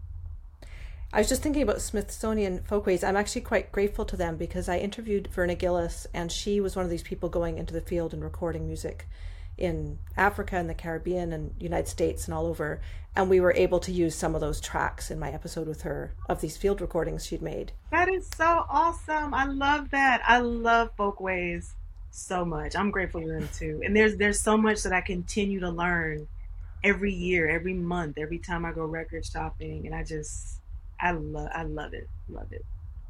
Speaker 2: I was just thinking about Smithsonian Folkways. I'm actually quite grateful to them because I interviewed Verna Gillis, and she was one of these people going into the field and recording music in Africa and the Caribbean and United States and all over. And we were able to use some of those tracks in my episode with her of these field recordings she'd made.
Speaker 1: That is so awesome. I love that. I love folkways so much. I'm grateful you're in too. And there's there's so much that I continue to learn every year, every month, every time I go record shopping. And I just I love I love it. Love it.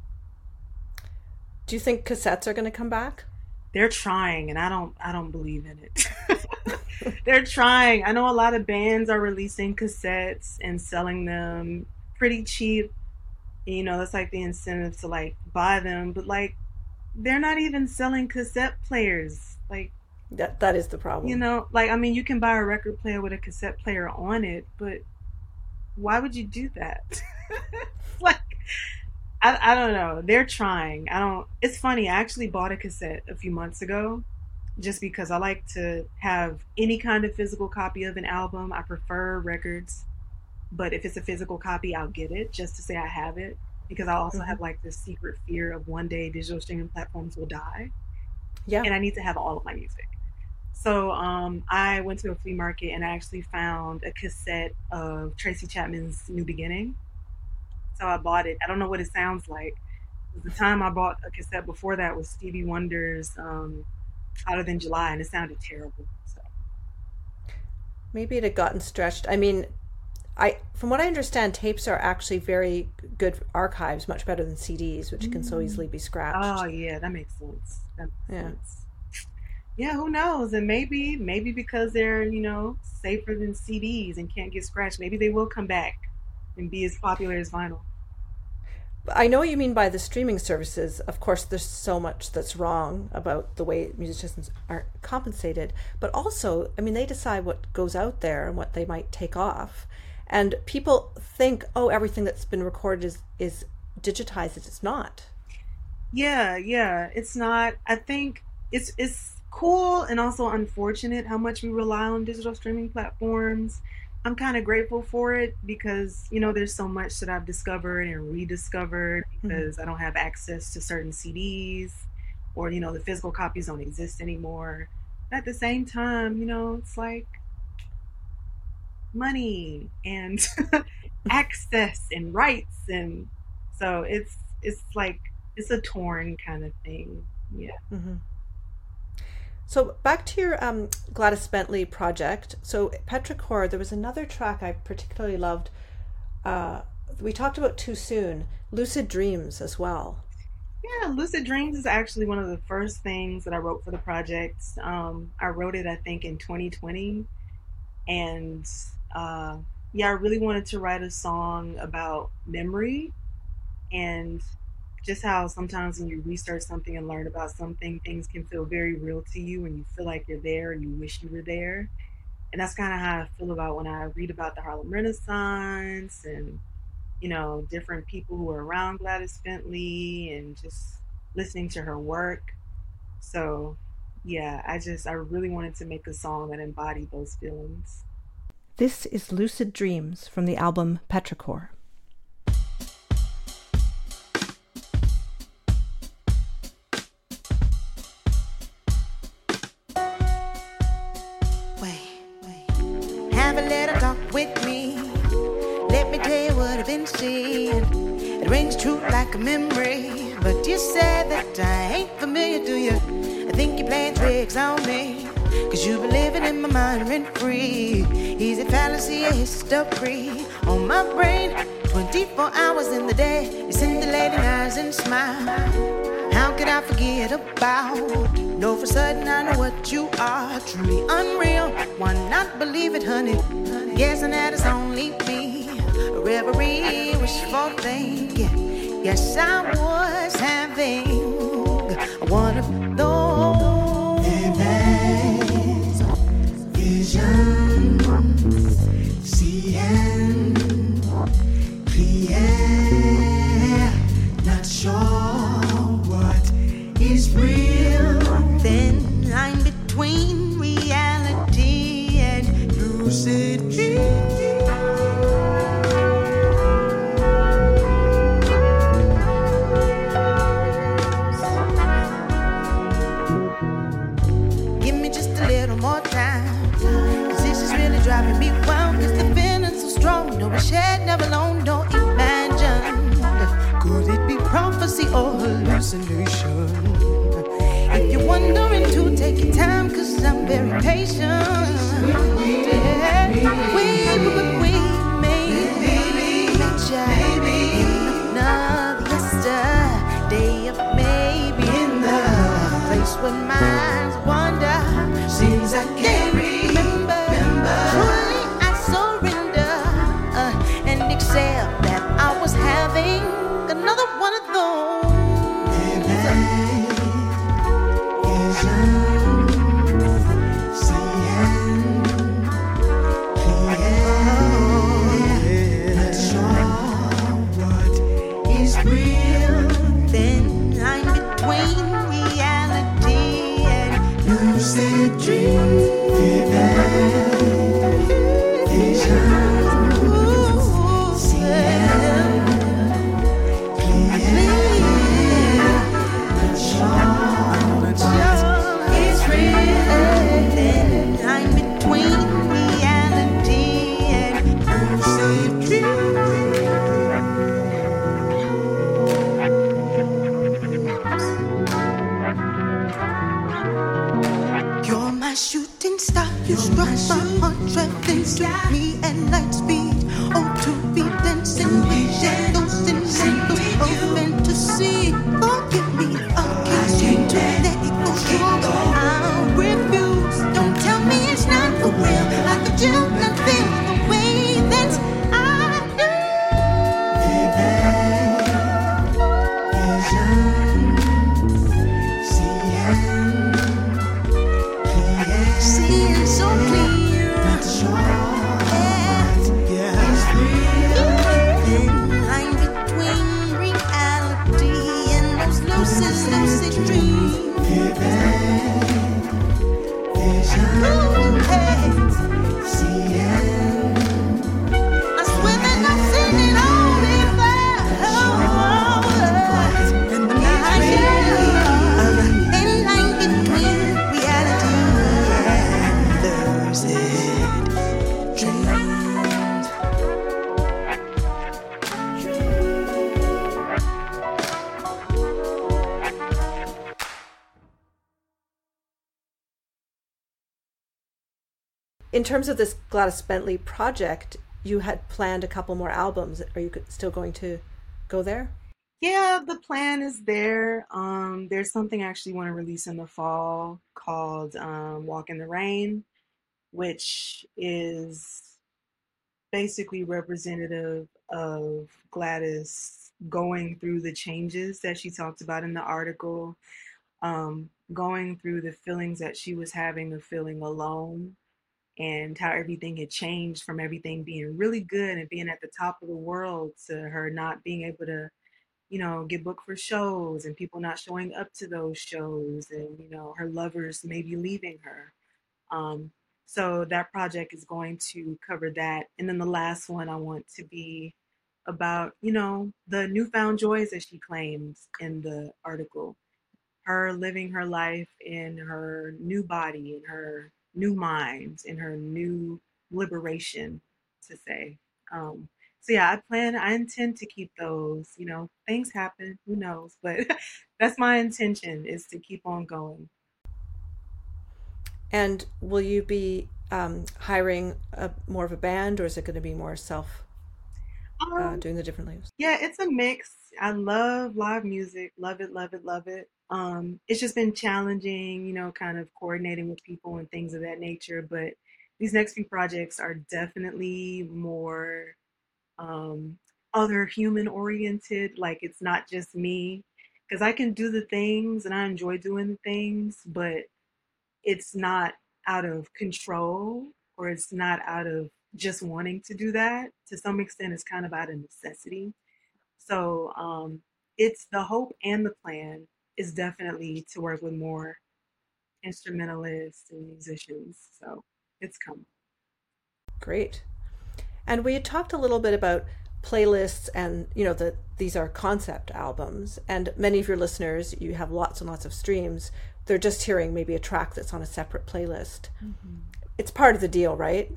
Speaker 2: Do you think cassettes are going to come back?
Speaker 1: They're trying and I don't I don't believe in it. They're trying. I know a lot of bands are releasing cassettes and selling them pretty cheap. You know, that's like the incentive to like buy them, but like they're not even selling cassette players. Like,
Speaker 2: That that is the
Speaker 1: you
Speaker 2: problem.
Speaker 1: know, like I mean, you can buy a record player with a cassette player on it, but why would you do that? Like, I, I don't know. They're trying. I don't. It's funny. I actually bought a cassette a few months ago just because I like to have any kind of physical copy of an album. I prefer records, but if it's a physical copy, I'll get it just to say I have it because I also
Speaker 2: Hmm.
Speaker 1: have like this secret fear of one day digital streaming platforms will die
Speaker 2: Yeah.
Speaker 1: and I need to have all of my music. So um, I went to a flea market and I actually found a cassette of Tracy Chapman's New Beginning. So I bought it. I don't know what it sounds like. The time I bought a cassette before that was Stevie Wonder's um, Hotter Than July, and it sounded terrible. So
Speaker 2: Maybe it had gotten stretched. I mean, I from what I understand, tapes are actually very good archives, much better than C Ds, which can so
Speaker 1: mm.
Speaker 2: easily be
Speaker 1: Oh
Speaker 2: scratched.
Speaker 1: yeah, that makes sense. That makes
Speaker 2: Yeah.
Speaker 1: sense. Yeah, who knows? And maybe, maybe because they're, you know, safer than C Ds and can't get scratched, maybe they will come back and be as popular as vinyl.
Speaker 2: I know what you mean by the streaming services. Of course, there's so much that's wrong about the way musicians aren't compensated. But also, I mean, they decide what goes out there and what they might take off. And people think, oh, everything that's been recorded is, is digitized. It's not.
Speaker 1: Yeah, yeah, it's not. I think it's it's cool and also unfortunate how much we rely on digital streaming platforms. I'm kind of grateful for it because, you know, there's so much that I've discovered and rediscovered because mm-hmm. I don't have access to certain C Ds or, you know, the physical copies don't exist anymore. But at the same time, you know, it's like money and access and rights. And so it's, it's like, it's a torn kind of thing. Yeah.
Speaker 2: Mm-hmm. So back to your um, Gladys Bentley project. So Petrichor, there was another track I particularly loved. Uh, we talked about Too Soon, Lucid Dreams as well.
Speaker 1: Yeah, Lucid Dreams is actually one of the first things that I wrote for the project. Um, I wrote it, I think, in twenty twenty. And uh, yeah, I really wanted to write a song about memory and just how sometimes when you research something and learn about something, things can feel very real to you and you feel like you're there and you wish you were there. And that's kind of how I feel about when I read about the Harlem Renaissance and, you know, different people who were around Gladys Bentley and just listening to her work. So yeah, I just, I really wanted to make a song that embodied those feelings.
Speaker 2: This is Lucid Dreams from the album Petrichor.
Speaker 3: With me, let me tell you what I've been seeing. It rings true like a memory, but you said that I ain't familiar, do you? I think you're playing tricks on me, cause you've been living in my mind rent free. Easy fallacy, a history on my brain, twenty-four hours in the day. You scintillating eyes and smile. How could I forget about? Know for certain I know what you are. Truly unreal, why not believe it, honey? Guessing that it's only me. A reverie, wishful thinking. Yes, I was having one of those visions, seeing clear, not sure what is real. Thin line between reality and lucid dreams. Give me just a little more time, cause this is really driving me wild. Cause the feeling's so strong, no wish had never known, don't imagine. Could it be prophecy or hallucination? If you're wondering to take your time, cause I'm very patient. Yeah. We, we, we, we may mention in another yesterday of maybe in the place where minds wander. Seems I can't remember. Truly I surrender uh, and accept that I was having another one of those.
Speaker 2: In terms of this Gladys Bentley project, you had planned a couple more albums. Are you still going to go there?
Speaker 1: Yeah, the plan is there. Um, there's something I actually want to release in the fall called um, Walk in the Rain, which is basically representative of Gladys going through the changes that she talked about in the article, um, going through the feelings that she was having of feeling alone and how everything had changed from everything being really good and being at the top of the world to her not being able to, you know, get booked for shows and people not showing up to those shows and, you know, her lovers maybe leaving her. Um, so that project is going to cover that. And then the last one I want to be about, you know, the newfound joys that she claims in the article. Her living her life in her new body, in her new mind, in her new liberation, to say. Um, so yeah, I plan, I intend to keep those. You know, things happen, who knows? But that's my intention is to keep on going.
Speaker 2: And will you be um, hiring a, more of a band, or is it going to be more self uh,
Speaker 1: Um,
Speaker 2: doing the different lives?
Speaker 1: Yeah, it's a mix. I love live music. Love it, love it, love it. Um, it's just been challenging, you know, kind of coordinating with people and things of that nature. But these next few projects are definitely more um, other human oriented. Like it's not just me, because I can do the things and I enjoy doing the things, but it's not out of control or it's not out of just wanting to do that. To some extent, it's kind of out of necessity. So um, it's the hope and the plan is definitely to work with more instrumentalists and musicians. So it's coming.
Speaker 2: Great. And we had talked a little bit about playlists and, you know, that these are concept albums. And many of your listeners, you have lots and lots of streams. They're just hearing maybe a track that's on a separate playlist.
Speaker 1: Mm-hmm.
Speaker 2: It's part of the deal, right?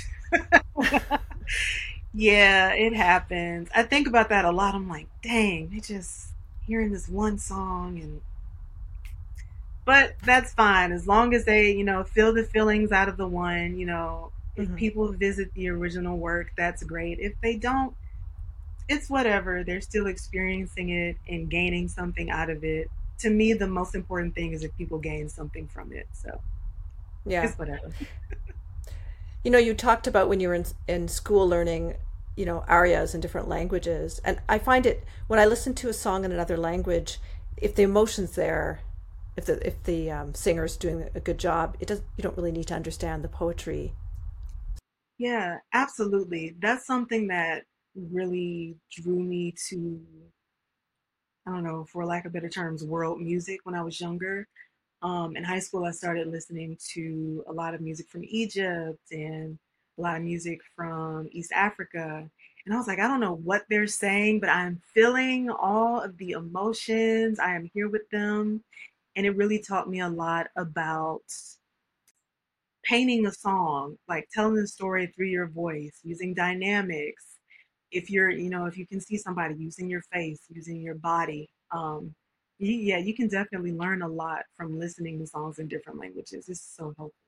Speaker 1: Yeah, it happens. I think about that a lot. I'm like, dang, they just hearing this one song and but that's fine as long as they, you know, feel the feelings out of the one, you know, if
Speaker 2: Mm-hmm.
Speaker 1: people visit the original work, that's great. If they don't, it's whatever. They're still experiencing it and gaining something out of it. To me, the most important thing is if people gain something from it. So
Speaker 2: Yeah.
Speaker 1: it's whatever.
Speaker 2: You know, you talked about when you were in, in school learning, you know, arias in different languages. And I find it, when I listen to a song in another language, if the emotion's there, if the, if the um, singer's doing a good job, it does, you don't really need to understand the poetry.
Speaker 1: Yeah, absolutely. That's something that really drew me to, I don't know, for lack of better terms, world music when I was younger. Um, in high school, I started listening to a lot of music from Egypt and a lot of music from East Africa. And I was like, I don't know what they're saying, but I'm feeling all of the emotions. I am here with them. And it really taught me a lot about painting a song, like telling the story through your voice, using dynamics. If you're, you know, if you can see somebody using your face, using your body, um, you, yeah, you can definitely learn a lot from listening to songs in different languages. It's so helpful.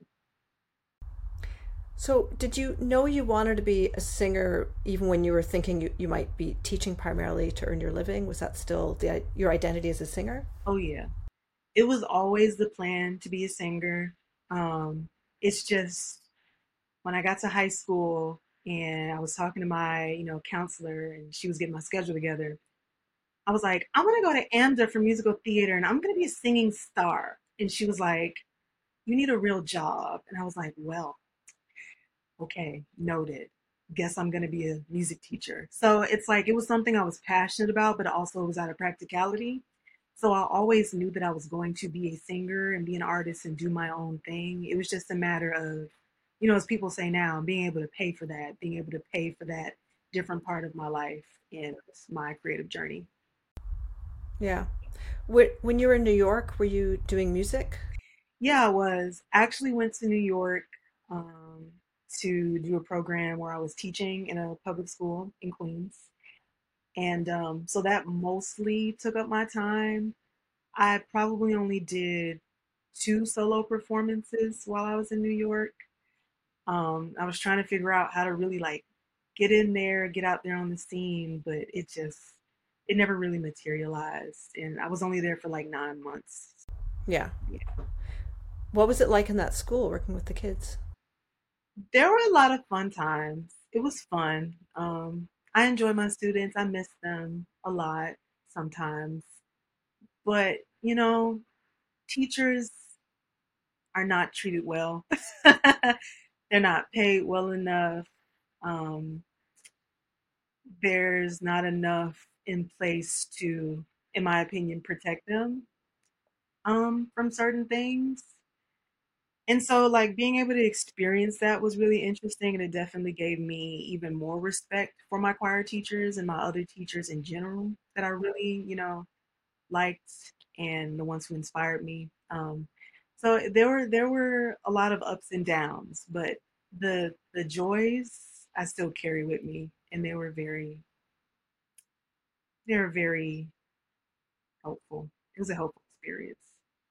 Speaker 2: So, did you know you wanted to be a singer even when you were thinking you, you might be teaching primarily to earn your living? Was that still the, your identity as a singer?
Speaker 1: Oh yeah, it was always the plan to be a singer. Um, it's just when I got to high school and I was talking to my, you know, counselor and she was getting my schedule together. I was like, I'm gonna go to AMDA for musical theater and I'm gonna be a singing star. And she was like, you need a real job. And I was like, well, okay, noted. Guess I'm gonna be a music teacher. So it's like it was something I was passionate about, but also it was out of practicality. So I always knew that I was going to be a singer and be an artist and do my own thing. It was just a matter of, you know, as people say now, being able to pay for that, being able to pay for that different part of my life and my creative journey.
Speaker 2: Yeah. Wh- When you were in New York, were you doing music?
Speaker 1: Yeah, I was. I actually went to New York um, to do a program where I was teaching in a public school in Queens. And um, so that mostly took up my time. I probably only did two solo performances while I was in New York. Um, I was trying to figure out how to really like get in there, get out there on the scene, but it just it never really materialized. And I was only there for like nine months.
Speaker 2: Yeah.
Speaker 1: Yeah.
Speaker 2: What was it like in that school working with the kids?
Speaker 1: There were a lot of fun times. It was fun. Um, I enjoy my students. I miss them a lot sometimes. But, you know, teachers are not treated well. They're not paid well enough. Um, there's not enough in place to, in my opinion, protect them um, from certain things. And so, like, being able to experience that was really interesting. And it definitely gave me even more respect for my choir teachers and my other teachers in general that I really, you know, liked and the ones who inspired me. Um, so there were there were a lot of ups and downs, but the the joys I still carry with me, and they were very they were very helpful. It was a helpful experience.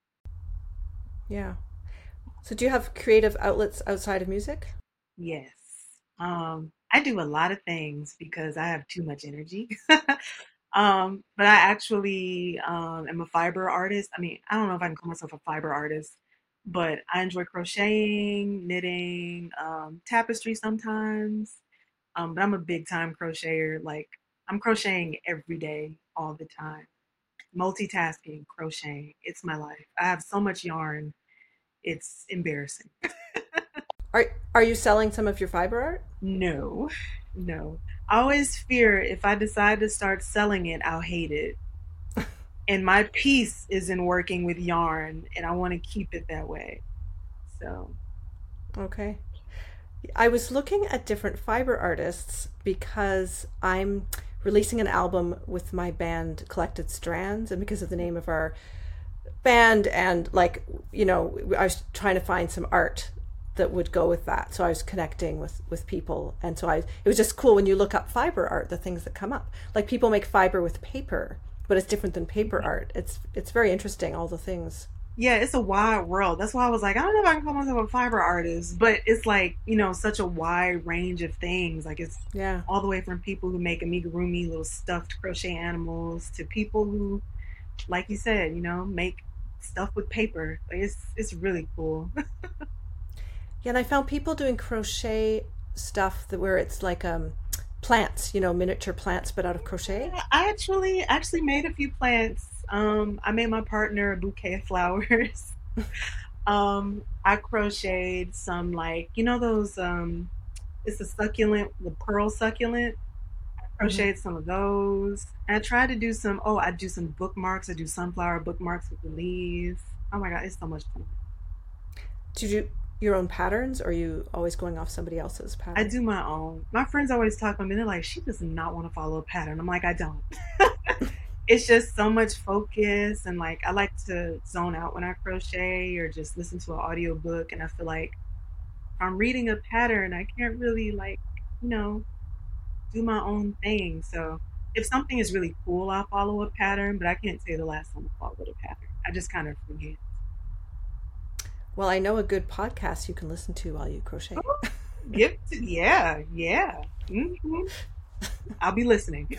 Speaker 2: Yeah. So do you have creative outlets outside of music?
Speaker 1: Yes. Um, I do a lot of things because I have too much energy. Um, but I actually um, am a fiber artist. I mean, I don't know if I can call myself a fiber artist, but I enjoy crocheting, knitting, um, tapestry sometimes. Um, but I'm a big time crocheter. Like I'm crocheting every day, all the time. Multitasking, crocheting. It's my life. I have so much yarn. It's embarrassing.
Speaker 2: Are are you selling some of your fiber art?
Speaker 1: No, no. I always fear if I decide to start selling it, I'll hate it. And my peace is in working with yarn, and I want to keep it that way. So,
Speaker 2: Okay. I was looking at different fiber artists because I'm releasing an album with my band Collected Strands, and because of the name of our band, and like, you know, I was trying to find some art that would go with that. So I was connecting with with people, and so I it was just cool when you look up fiber art, the things that come up. Like people make fiber with paper, but it's different than paper art. It's it's very interesting, all the things.
Speaker 1: yeah, it's a wide world. That's why I was like, I don't know if I can call myself a fiber artist, but it's like, you know, such a wide range of things. Like it's
Speaker 2: Yeah.
Speaker 1: all the way from people who make amigurumi, little stuffed crochet animals, to people who, like you said, you know, make stuff with paper. Like it's it's really cool.
Speaker 2: Yeah, and I found people doing crochet stuff that where it's like um plants, you know, miniature plants but out of crochet.
Speaker 1: I actually actually made a few plants. Um, I made my partner a bouquet of flowers. Um, I crocheted some like you know those um it's a succulent, the pearl succulent.
Speaker 2: Hmm.
Speaker 1: Crocheted some of those. And I tried to do some oh, I do some bookmarks. I do sunflower bookmarks with the leaves. Oh my god, it's so much fun.
Speaker 2: Do you do your own patterns, or are you always going off somebody else's
Speaker 1: I
Speaker 2: pattern?
Speaker 1: do my own. My friends always talk about me. They're like, she does not want to follow a pattern. I'm like, I don't. It's just so much focus and like I like to zone out when I crochet or just listen to an audio book and I feel like if I'm reading a pattern, I can't really like, you know, do my own thing. So if something is really cool, I'll follow a pattern, but I can't say the last time I followed a pattern. I just kind of forget.
Speaker 2: Well, I know a good podcast you can listen to while you crochet.
Speaker 1: Oh, give to, yeah, yeah. hmm I'll be listening.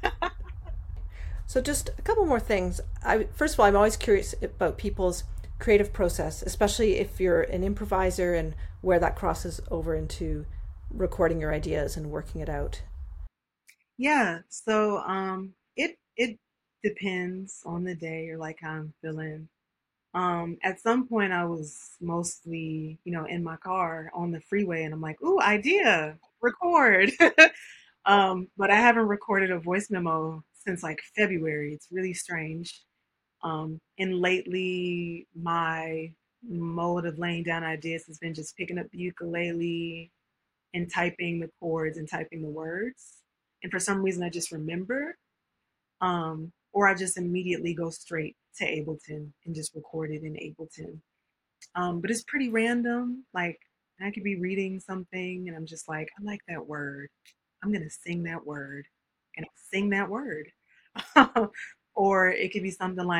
Speaker 2: So just a couple more things. I first of all, I'm always curious about people's creative process, especially if you're an improviser and where that crosses over into recording your ideas and working it out.
Speaker 1: Yeah, so um it it depends on the day or like how I'm feeling. Um, at some point, I was mostly, you know, in my car on the freeway, and I'm like, "Ooh, idea, record." Um, but I haven't recorded a voice memo since like February. It's really strange. Um, and lately, my mode of laying down ideas has been just picking up the ukulele and typing the chords and typing the words. And for some reason, I just remember, um, or I just immediately go straight to Ableton and just record it in Ableton. Um, but it's pretty random. Like I could be reading something and I'm just like, I like that word. I'm gonna sing that word and I'll sing that word. Or it could be something like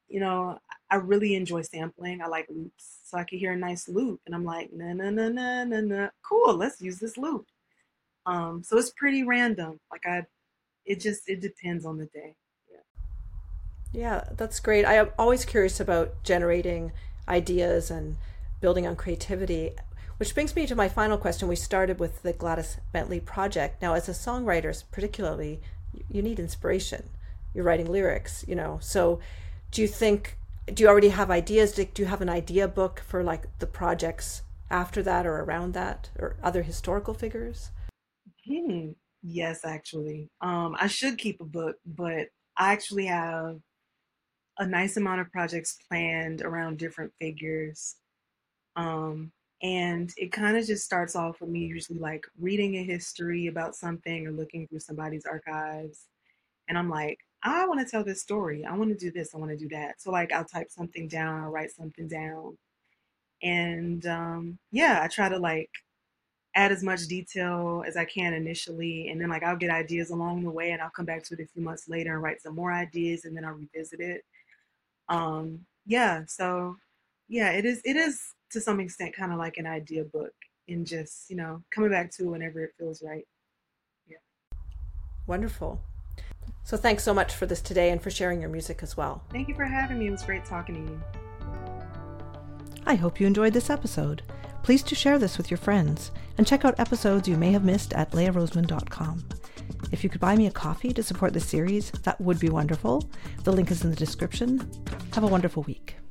Speaker 1: you know, I really enjoy sampling. I like loops. So I could hear a nice loop and I'm like, na na na na na na. Cool, let's use this loop. Um, so it's pretty random. Like I it just it depends on the day. Yeah.
Speaker 2: Yeah, that's great. I am always curious about generating ideas and building on creativity, which brings me to my final question. We started with the Gladys Bentley project. Now, as a songwriter, particularly, you need inspiration. You're writing lyrics, you know. So do you think, do you already have ideas? Do you have an idea book for like the projects after that or around that, or other historical figures?
Speaker 1: Hmm. Yes, actually. Um, I should keep a book, but I actually have a nice amount of projects planned around different figures. Um, and it kind of just starts off with me usually like reading a history about something or looking through somebody's archives. And I'm like, I want to tell this story. I want to do this. I want to do that. So like I'll type something down, I'll write something down. And um, yeah, I try to like add as much detail as I can initially. And then like I'll get ideas along the way and I'll come back to it a few months later and write some more ideas and then I'll revisit it. Um, yeah, so yeah, it is it is to some extent kind of like an idea book and just, you know, coming back to it whenever it feels right. Yeah.
Speaker 2: Wonderful. So thanks so much for this today and for sharing your music as well.
Speaker 1: Thank you for having me. It was great talking to you.
Speaker 2: I hope you enjoyed this episode. Please do share this with your friends and check out episodes you may have missed at leah roseman dot com. If you could buy me a coffee to support this series, that would be wonderful. The link is in the description. Have a wonderful week.